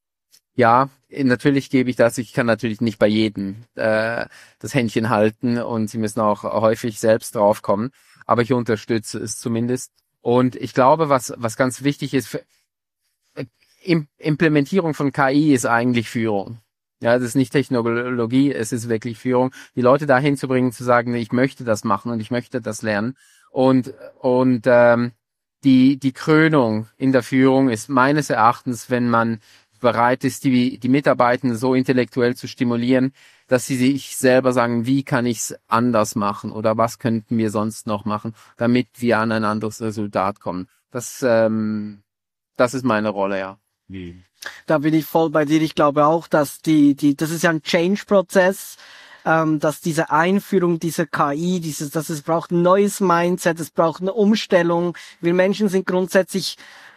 ja, natürlich gebe ich das. Ich kann natürlich nicht bei jedem äh, das Händchen halten und sie müssen auch häufig selbst draufkommen. Aber ich unterstütze es zumindest. Und ich glaube, was was ganz wichtig ist, für, äh, Im, Implementierung von K I ist eigentlich Führung. Ja, das ist nicht Technologie, es ist wirklich Führung. Die Leute dahin zu bringen, zu sagen, ich möchte das machen und ich möchte das lernen. Und und ähm, die die Krönung in der Führung ist meines Erachtens, wenn man bereit ist, die, die Mitarbeitenden so intellektuell zu stimulieren, dass sie sich selber sagen, wie kann ich es anders machen oder was könnten wir sonst noch machen, damit wir an ein anderes Resultat kommen. Das, ähm, das ist meine Rolle, ja. Da bin ich voll bei dir. Ich glaube auch, dass die, die, das ist ja ein Change-Prozess, ähm, dass diese Einführung dieser K I, dieses, dass es braucht ein neues Mindset, es braucht eine Umstellung. Wir Menschen sind grundsätzlich,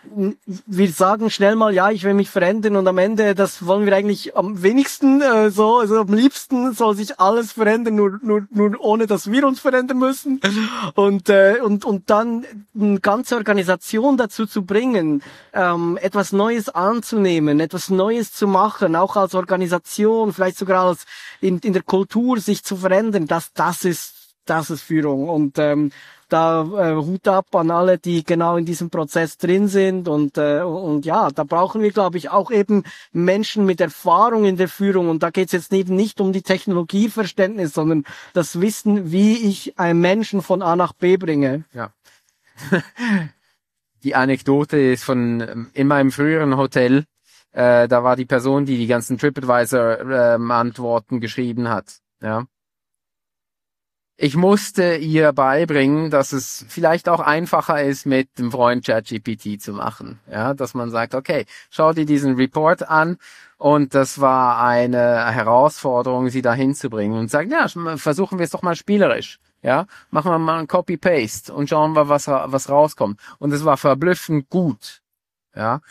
wir sagen schnell mal, ja, ich will mich verändern und am Ende, das wollen wir eigentlich am wenigsten äh, so, also am liebsten soll sich alles verändern, nur nur nur ohne, dass wir uns verändern müssen und äh, und und dann eine ganze Organisation dazu zu bringen, ähm, etwas Neues anzunehmen, etwas Neues zu machen, auch als Organisation, vielleicht sogar als in in der Kultur sich zu verändern, das das ist das ist Führung und ähm, da äh, Hut ab an alle, die genau in diesem Prozess drin sind und äh, und ja, da brauchen wir, glaube ich, auch eben Menschen mit Erfahrung in der Führung und da geht es jetzt eben nicht um die Technologieverständnis, sondern das Wissen, wie ich einen Menschen von A nach B bringe. Ja. Die Anekdote ist von in meinem früheren Hotel, äh, da war die Person, die die ganzen TripAdvisor-Antworten geschrieben hat, ja. Ich musste ihr beibringen, dass es vielleicht auch einfacher ist, mit dem Freund ChatGPT zu machen. Ja, dass man sagt, okay, schau dir diesen Report an und das war eine Herausforderung, sie da hinzubringen und sagen, ja, versuchen wir es doch mal spielerisch. Ja, machen wir mal ein Copy-Paste und schauen wir, was, was rauskommt. Und es war verblüffend gut. Ja.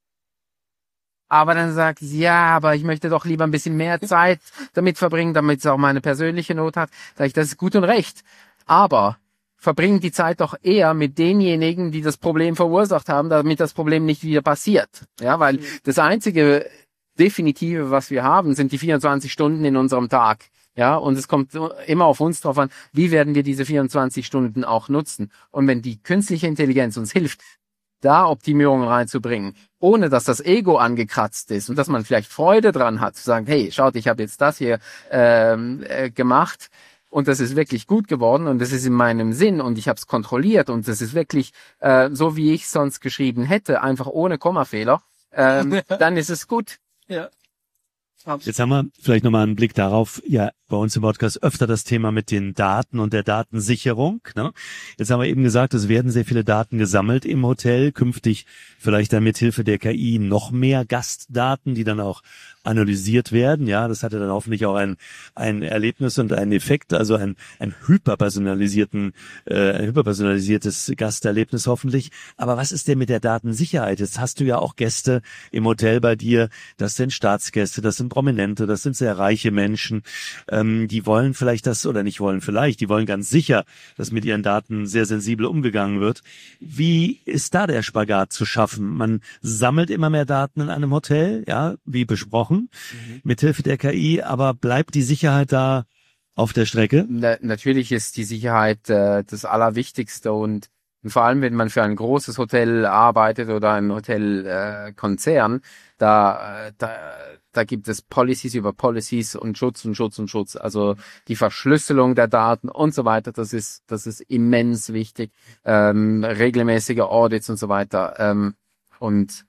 Aber dann sagt sie, ja, aber ich möchte doch lieber ein bisschen mehr Zeit damit verbringen, damit es auch meine persönliche Not hat. Sag ich, das ist gut und recht. Aber verbringen die Zeit doch eher mit denjenigen, die das Problem verursacht haben, damit das Problem nicht wieder passiert. Ja, weil das einzige Definitive, was wir haben, sind die vierundzwanzig Stunden in unserem Tag. Ja, und es kommt immer auf uns drauf an, wie werden wir diese vierundzwanzig Stunden auch nutzen. Und wenn die künstliche Intelligenz uns hilft, da Optimierungen reinzubringen, ohne dass das Ego angekratzt ist und dass man vielleicht Freude dran hat, zu sagen, hey, schaut, ich habe jetzt das hier ähm, äh, gemacht und das ist wirklich gut geworden und das ist in meinem Sinn und ich habe es kontrolliert und das ist wirklich äh, so, wie ich es sonst geschrieben hätte, einfach ohne Kommafehler, ähm, dann ist es gut. Ja. Absolut. Jetzt haben wir vielleicht nochmal einen Blick darauf, ja, bei uns im Podcast öfter das Thema mit den Daten und der Datensicherung. Ne? Jetzt haben wir eben gesagt, es werden sehr viele Daten gesammelt im Hotel, künftig vielleicht dann mit Hilfe der K I noch mehr Gastdaten, die dann auch analysiert werden. Ja, das hatte dann hoffentlich auch ein ein Erlebnis und einen Effekt, also ein ein hyperpersonalisierten, äh, ein hyperpersonalisiertes Gasterlebnis hoffentlich. Aber was ist denn mit der Datensicherheit? Jetzt hast du ja auch Gäste im Hotel bei dir. Das sind Staatsgäste, das sind Prominente, das sind sehr reiche Menschen. Ähm, die wollen vielleicht das oder nicht wollen vielleicht, die wollen ganz sicher, dass mit ihren Daten sehr sensibel umgegangen wird. Wie ist da der Spagat zu schaffen? Man sammelt immer mehr Daten in einem Hotel, ja, wie besprochen. Mhm. Mithilfe der K I, aber bleibt die Sicherheit da auf der Strecke? Na, natürlich ist die Sicherheit äh, das Allerwichtigste und, und vor allem, wenn man für ein großes Hotel arbeitet oder ein Hotelkonzern, äh, da, äh, da, da gibt es Policies über Policies und Schutz und Schutz und Schutz. Also die Verschlüsselung der Daten und so weiter, das ist, das ist immens wichtig. Ähm, regelmäßige Audits und so weiter. Ähm, und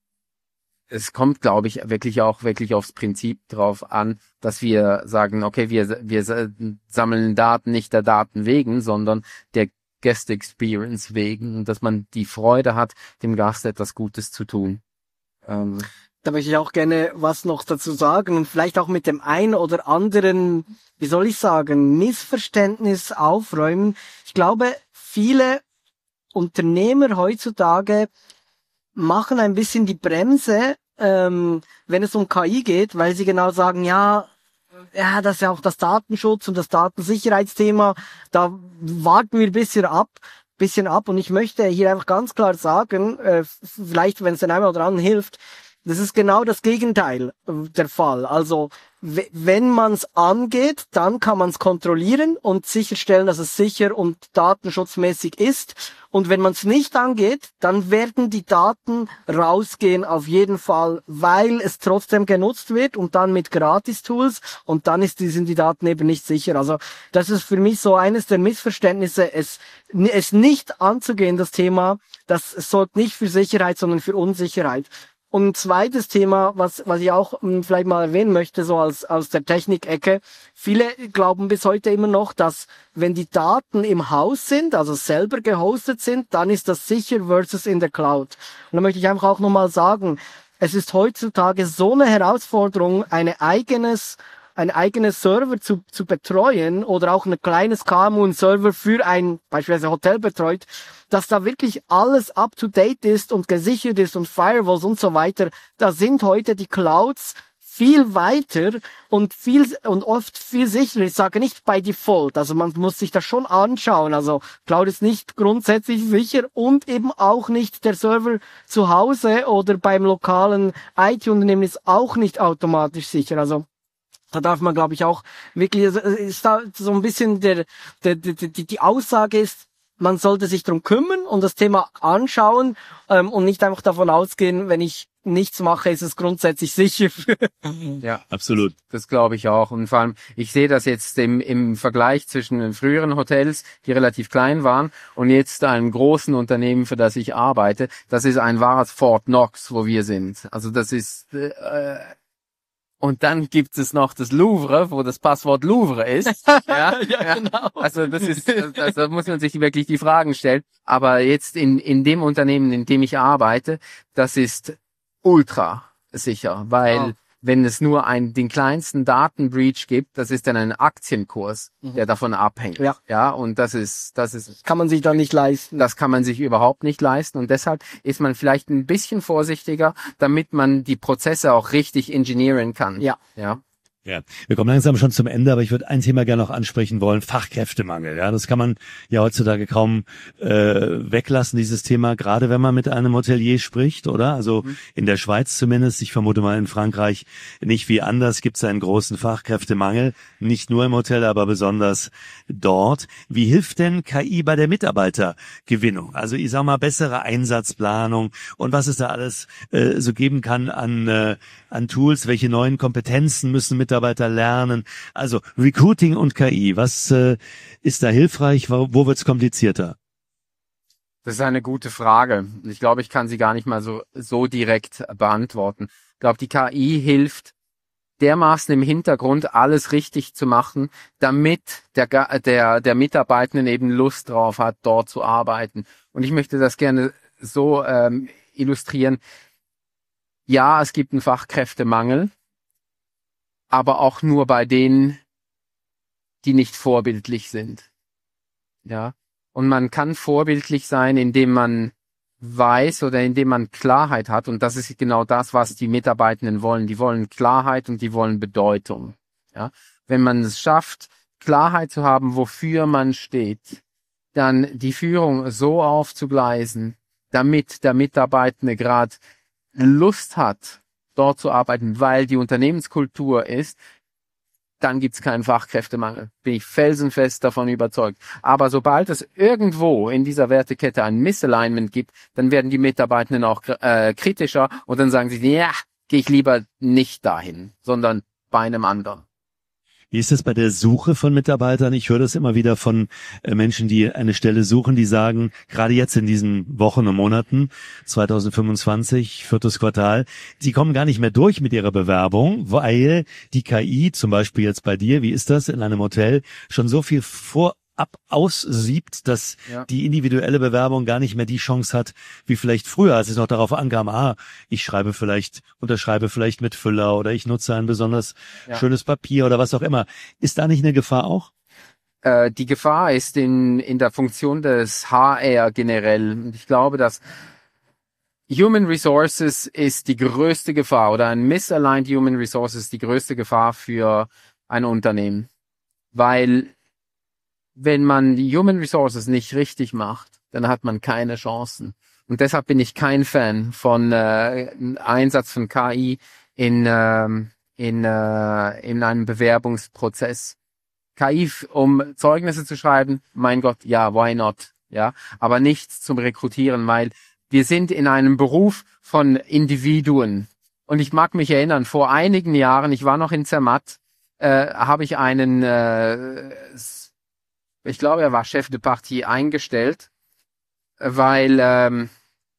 es kommt, glaube ich, wirklich auch wirklich aufs Prinzip drauf an, dass wir sagen, okay, wir wir sammeln Daten nicht der Daten wegen, sondern der Guest Experience wegen, dass man die Freude hat, dem Gast etwas Gutes zu tun. Ähm, Da möchte ich auch gerne was noch dazu sagen und vielleicht auch mit dem einen oder anderen, wie soll ich sagen, Missverständnis aufräumen. Ich glaube, viele Unternehmer heutzutage machen ein bisschen die Bremse, ähm, wenn es um K I geht, weil sie genau sagen, ja, ja, das ist ja auch das Datenschutz und das Datensicherheitsthema, da warten wir ein bisschen ab. bisschen ab und ich möchte hier einfach ganz klar sagen, äh, vielleicht wenn es den einen oder anderen hilft, das ist genau das Gegenteil der Fall. Also w- wenn man es angeht, dann kann man es kontrollieren und sicherstellen, dass es sicher und datenschutzmäßig ist. Und wenn man es nicht angeht, dann werden die Daten rausgehen auf jeden Fall, weil es trotzdem genutzt wird und dann mit Gratis-Tools und dann ist die, sind die Daten eben nicht sicher. Also das ist für mich so eines der Missverständnisse, es, es nicht anzugehen, das Thema, das sorgt nicht für Sicherheit, sondern für Unsicherheit. Und ein zweites Thema, was, was ich auch mh, vielleicht mal erwähnen möchte, so als, aus der Technikecke. Viele glauben bis heute immer noch, dass wenn die Daten im Haus sind, also selber gehostet sind, dann ist das sicher versus in der Cloud. Und da möchte ich einfach auch nochmal sagen, es ist heutzutage so eine Herausforderung, eine eigenes, ein eigenes Server zu, zu betreuen oder auch ein kleines K M U, ein Server für ein, beispielsweise Hotel betreut, dass da wirklich alles up to date ist und gesichert ist und Firewalls und so weiter. Da sind heute die Clouds viel weiter und viel und oft viel sicherer. Ich sage nicht bei Default, also man muss sich das schon anschauen. Also Cloud ist nicht grundsätzlich sicher und eben auch nicht der Server zu Hause oder beim lokalen I T-Unternehmen ist auch nicht automatisch sicher. Also da darf man, glaube ich, auch wirklich, ist da so ein bisschen der, der, der die, die Aussage ist, man sollte sich drum kümmern und das Thema anschauen ähm, und nicht einfach davon ausgehen, wenn ich nichts mache, ist es grundsätzlich sicher. ja, Absolut. das glaube ich auch. Und vor allem, ich sehe das jetzt im, im Vergleich zwischen den früheren Hotels, die relativ klein waren, und jetzt einem großen Unternehmen, für das ich arbeite. Das ist ein wahres Fort Knox, wo wir sind. Also das ist... Äh, Und dann gibt es noch das Louvre, wo das Passwort Louvre ist. Ja, ja, genau. Also das ist, also da muss man sich wirklich die Fragen stellen. Aber jetzt in in dem Unternehmen, in dem ich arbeite, das ist ultra sicher, weil Oh. wenn es nur einen den kleinsten Datenbreach gibt, das ist dann ein Aktienkurs, Mhm. der davon abhängt. Ja. Ja, und das ist das ist Kann man sich da nicht leisten. das kann man sich überhaupt nicht leisten und deshalb ist man vielleicht ein bisschen vorsichtiger, damit man die Prozesse auch richtig engineeren kann. Ja. Ja. Ja, wir kommen langsam schon zum Ende, aber ich würde ein Thema gerne noch ansprechen wollen, Fachkräftemangel. Ja, das kann man ja heutzutage kaum äh, weglassen, dieses Thema, gerade wenn man mit einem Hotelier spricht, oder? Also Mhm. in der Schweiz zumindest, ich vermute mal in Frankreich nicht wie anders, gibt es einen großen Fachkräftemangel, nicht nur im Hotel, aber besonders dort. Wie hilft denn K I bei der Mitarbeitergewinnung? Also ich sag mal, bessere Einsatzplanung und was es da alles äh, so geben kann an, äh, an Tools, welche neuen Kompetenzen müssen Mitarbeiter Mitarbeiter lernen. Also Recruiting und K I, was äh, ist da hilfreich? Wo, wo wird's komplizierter? Das ist eine gute Frage. Ich glaube, ich kann sie gar nicht mal so so direkt beantworten. Ich glaube, die K I hilft dermaßen im Hintergrund alles richtig zu machen, damit der Ga- der der Mitarbeitenden eben Lust drauf hat, dort zu arbeiten. Und ich möchte das gerne so ähm, illustrieren. Ja, es gibt einen Fachkräftemangel, aber auch nur bei denen, die nicht vorbildlich sind. Ja. Und man kann vorbildlich sein, indem man weiß oder indem man Klarheit hat. Und das ist genau das, was die Mitarbeitenden wollen. Die wollen Klarheit und die wollen Bedeutung. Ja. Wenn man es schafft, Klarheit zu haben, wofür man steht, dann die Führung so aufzugleisen, damit der Mitarbeitende gerade Lust hat, dort zu arbeiten, weil die Unternehmenskultur ist, dann gibt's keinen Fachkräftemangel. Bin ich felsenfest davon überzeugt. Aber sobald es irgendwo in dieser Wertekette ein Misalignment gibt, dann werden die Mitarbeitenden auch äh, kritischer und dann sagen sie, ja, gehe ich lieber nicht dahin, sondern bei einem anderen. Wie ist es bei der Suche von Mitarbeitern? Ich höre das immer wieder von äh, Menschen, die eine Stelle suchen, die sagen, gerade jetzt in diesen Wochen und Monaten, zwanzig fünfundzwanzig, viertes Quartal, die kommen gar nicht mehr durch mit ihrer Bewerbung, weil die K I, zum Beispiel jetzt bei dir, wie ist das, in einem Hotel, schon so viel vor ab aussiebt, dass Ja. die individuelle Bewerbung gar nicht mehr die Chance hat, wie vielleicht früher, als es noch darauf ankam, ah, ich schreibe vielleicht, unterschreibe vielleicht mit Füller oder ich nutze ein besonders Ja. schönes Papier oder was auch immer. Ist da nicht eine Gefahr auch? Äh, die Gefahr ist in, in der Funktion des H R generell. Und ich glaube, dass Human Resources ist die größte Gefahr oder ein misaligned Human Resources ist die größte Gefahr für ein Unternehmen. Weil wenn man die Human Resources nicht richtig macht, dann hat man keine Chancen. Und deshalb bin ich kein Fan von äh, Einsatz von K I in, ähm, in, äh, in einem Bewerbungsprozess. K I, um Zeugnisse zu schreiben, mein Gott, ja, why not? Ja, aber nicht zum Rekrutieren, weil wir sind in einem Beruf von Individuen. Und ich mag mich erinnern, vor einigen Jahren, ich war noch in Zermatt, äh, habe ich einen, äh, ich glaube, er war Chef de Partie eingestellt, weil ähm,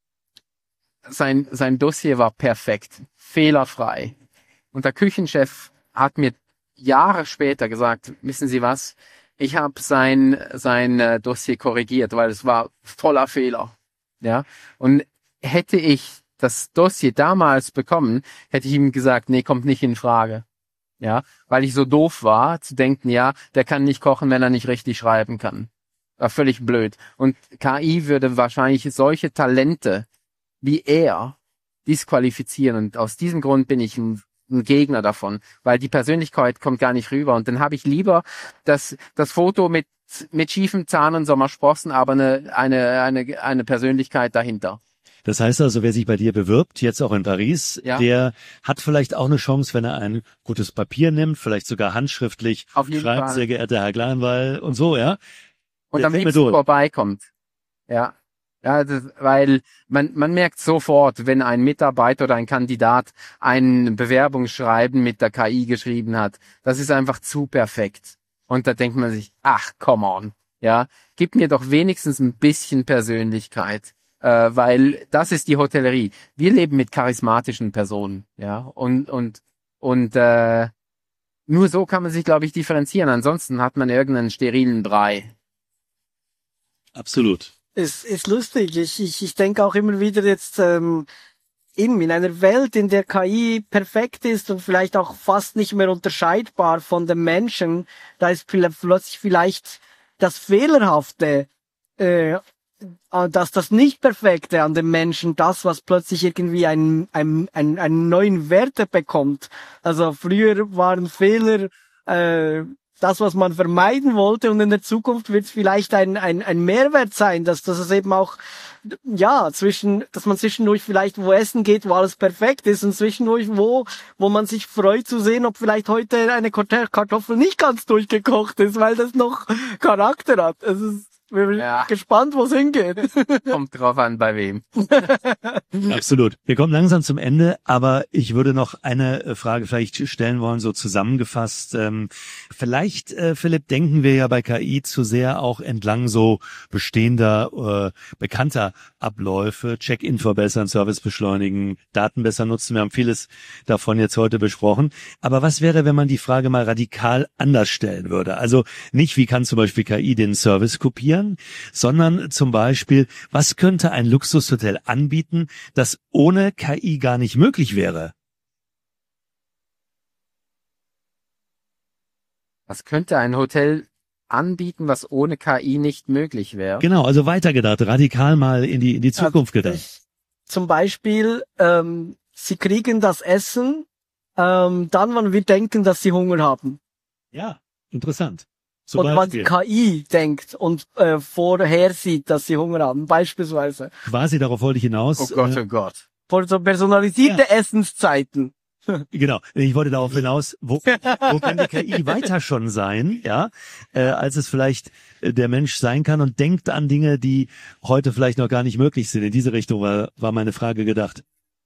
sein, sein Dossier war perfekt, fehlerfrei. Und der Küchenchef hat mir Jahre später gesagt, wissen Sie was, ich habe sein, sein äh, Dossier korrigiert, weil es war voller Fehler. Ja, und hätte ich das Dossier damals bekommen, hätte ich ihm gesagt, nee, kommt nicht in Frage. Ja, weil ich so doof war, zu denken, ja, der kann nicht kochen, wenn er nicht richtig schreiben kann. War völlig blöd. Und K I würde wahrscheinlich solche Talente wie er disqualifizieren. Und aus diesem Grund bin ich ein, ein Gegner davon, weil die Persönlichkeit kommt gar nicht rüber. Und dann habe ich lieber das, das Foto mit mit schiefem Zahn und Sommersprossen, aber eine, eine, eine, eine Persönlichkeit dahinter. Das heißt also, wer sich bei dir bewirbt, jetzt auch in Paris, Ja. der hat vielleicht auch eine Chance, wenn er ein gutes Papier nimmt, vielleicht sogar handschriftlich Auf jeden schreibt, Fall. sehr geehrter Herr Kleinwall und so, ja. Und Der am fällt mir liebsten durch. vorbeikommt. Ja. Ja, das, weil man, man merkt sofort, wenn ein Mitarbeiter oder ein Kandidat ein Bewerbungsschreiben mit der K I geschrieben hat. Das ist einfach zu perfekt. Und da denkt man sich, ach, come on. Ja, gib mir doch wenigstens ein bisschen Persönlichkeit. Äh, weil das ist die Hotellerie. Wir leben mit charismatischen Personen, ja, und und und äh, nur so kann man sich, glaube ich, differenzieren. Ansonsten hat man irgendeinen sterilen Brei. Absolut. Es ist lustig. Ich, ich, ich denke auch immer wieder jetzt ähm, eben in einer Welt, in der K I perfekt ist und vielleicht auch fast nicht mehr unterscheidbar von dem Menschen, da ist plötzlich vielleicht das Fehlerhafte, äh, dass das Nicht-Perfekte an dem Menschen, das, was plötzlich irgendwie einen, einen, einen, einen neuen Werte bekommt. Also früher waren Fehler äh, das, was man vermeiden wollte, und in der Zukunft wird es vielleicht ein, ein, ein Mehrwert sein, dass, dass es eben auch, ja, zwischen, dass man zwischendurch vielleicht wo essen geht, wo alles perfekt ist, und zwischendurch wo, wo man sich freut zu sehen, ob vielleicht heute eine Kartoffel nicht ganz durchgekocht ist, weil das noch Charakter hat. Es ist, wir sind Ja. gespannt, wo es hingeht. Kommt drauf an, bei wem. Absolut. Wir kommen langsam zum Ende, aber ich würde noch eine äh, Frage vielleicht stellen wollen, so zusammengefasst. Ähm, vielleicht, äh, Philipp, denken wir ja bei K I zu sehr auch entlang so bestehender, äh, bekannter Abläufe, Check-in verbessern, Service beschleunigen, Daten besser nutzen. Wir haben vieles davon jetzt heute besprochen. Aber was wäre, wenn man die Frage mal radikal anders stellen würde? Also nicht, wie kann zum Beispiel K I den Service kopieren, sondern zum Beispiel, was könnte ein Luxushotel anbieten, das ohne K I gar nicht möglich wäre? Was könnte ein Hotel anbieten, was ohne K I nicht möglich wäre? Genau, also weitergedacht, radikal mal in die, in die Zukunft gedacht. Ich, zum Beispiel, ähm, sie kriegen das Essen, ähm, dann, wann wir denken, dass sie Hunger haben. Ja, interessant. Zum Und Beispiel man die K I denkt und äh, vorher sieht, dass sie Hunger haben, beispielsweise. quasi, darauf wollte ich hinaus. Oh Gott, äh, oh Gott. Vor so personalisierte Essenszeiten. Genau, ich wollte darauf hinaus, wo, wo kann die K I weiter schon sein, ja, äh, als es vielleicht äh, der Mensch sein kann, und denkt an Dinge, die heute vielleicht noch gar nicht möglich sind. In diese Richtung war, war meine Frage gedacht.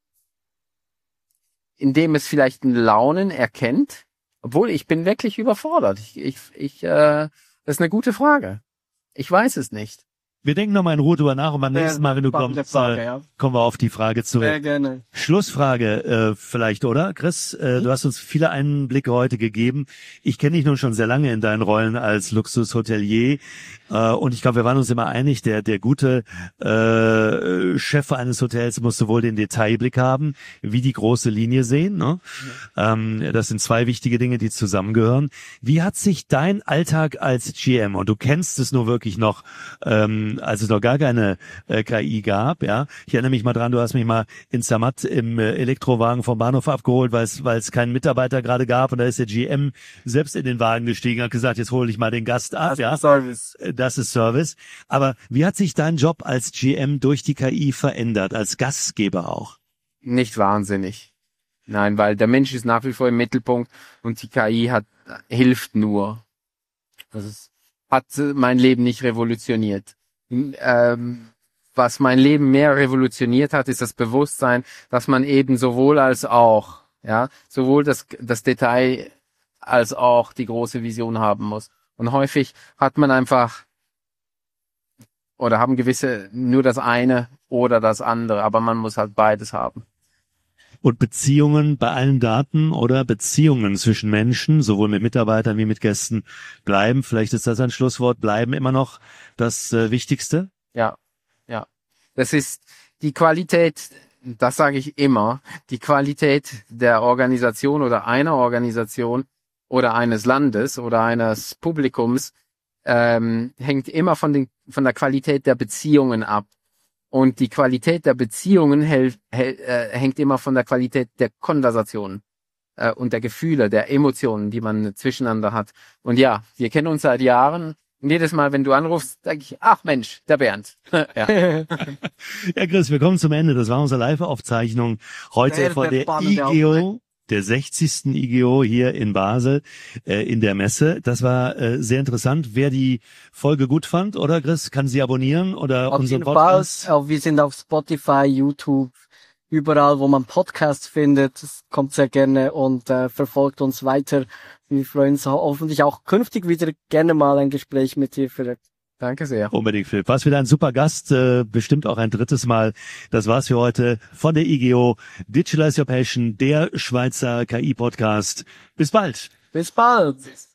Indem es vielleicht ein Launen erkennt. Obwohl, ich bin wirklich überfordert. Ich, ich, ich, äh, das ist eine gute Frage. Ich weiß es nicht. Wir denken nochmal in Ruhe drüber nach und beim Sehr nächsten Mal, wenn du kommst, Frage, äh, ja. kommen wir auf die Frage zurück. Sehr gerne. Schlussfrage äh, vielleicht, oder? Chris, äh, du hast uns viele Einblicke heute gegeben. Ich kenne dich nun schon sehr lange in deinen Rollen als Luxushotelier äh, und ich glaube, wir waren uns immer einig, der der gute äh, Chef eines Hotels muss sowohl den Detailblick haben, wie die große Linie sehen. Ne? Ja. Ähm, das sind zwei wichtige Dinge, die zusammengehören. Wie hat sich dein Alltag als G M, und du kennst es nur wirklich noch, ähm, als es noch gar keine äh, K I gab, ja. Ich erinnere mich mal dran, du hast mich mal in Zermatt im äh, Elektrowagen vom Bahnhof abgeholt, weil es weil es keinen Mitarbeiter gerade gab und da ist der G M selbst in den Wagen gestiegen und hat gesagt, jetzt hole ich mal den Gast ab, das ja. Ist Service. Das ist Service. Aber wie hat sich dein Job als G M durch die K I verändert, als Gastgeber auch? Nicht wahnsinnig. Nein, weil der Mensch ist nach wie vor im Mittelpunkt und die K I hat hilft nur. Das ist, hat mein Leben nicht revolutioniert. Ähm, was mein Leben mehr revolutioniert hat, ist das Bewusstsein, dass man eben sowohl als auch, ja, sowohl das, das Detail als auch die große Vision haben muss. Und häufig hat man einfach oder haben gewisse nur das eine oder das andere, aber man muss halt beides haben. Und Beziehungen bei allen Daten oder Beziehungen zwischen Menschen, sowohl mit Mitarbeitern wie mit Gästen, bleiben, vielleicht ist das ein Schlusswort, bleiben immer noch das äh, Wichtigste? Ja, ja. Das ist die Qualität, das sage ich immer, die Qualität der Organisation oder einer Organisation oder eines Landes oder eines Publikums ähm, hängt immer von, den, von der Qualität der Beziehungen ab. Und die Qualität der Beziehungen hält, hält, äh, hängt immer von der Qualität der Konversationen äh, und der Gefühle, der Emotionen, die man zwischeneinander hat. Und ja, wir kennen uns seit Jahren. Und jedes Mal, wenn du anrufst, sage ich, ach Mensch, der Bernd. ja. Ja, Chris, wir kommen zum Ende. Das war unsere Live-Aufzeichnung heute Sehr, von sehr der I G O, der sechzigsten I G O hier in Basel äh, in der Messe. Das war äh, sehr interessant. Wer die Folge gut fand, oder Chris, kann sie abonnieren oder Auf unseren jeden Podcast? Fall. Auch wir sind auf Spotify, YouTube, überall, wo man Podcasts findet. Das kommt sehr gerne und äh, verfolgt uns weiter. Wir freuen uns hoffentlich auch künftig wieder gerne mal ein Gespräch mit dir für. Danke sehr. Unbedingt, Philipp. Was wieder ein super Gast, äh, bestimmt auch ein drittes Mal. Das war's für heute von der I G O. Digitalize Your Passion, der Schweizer K I-Podcast. Bis bald. Bis bald.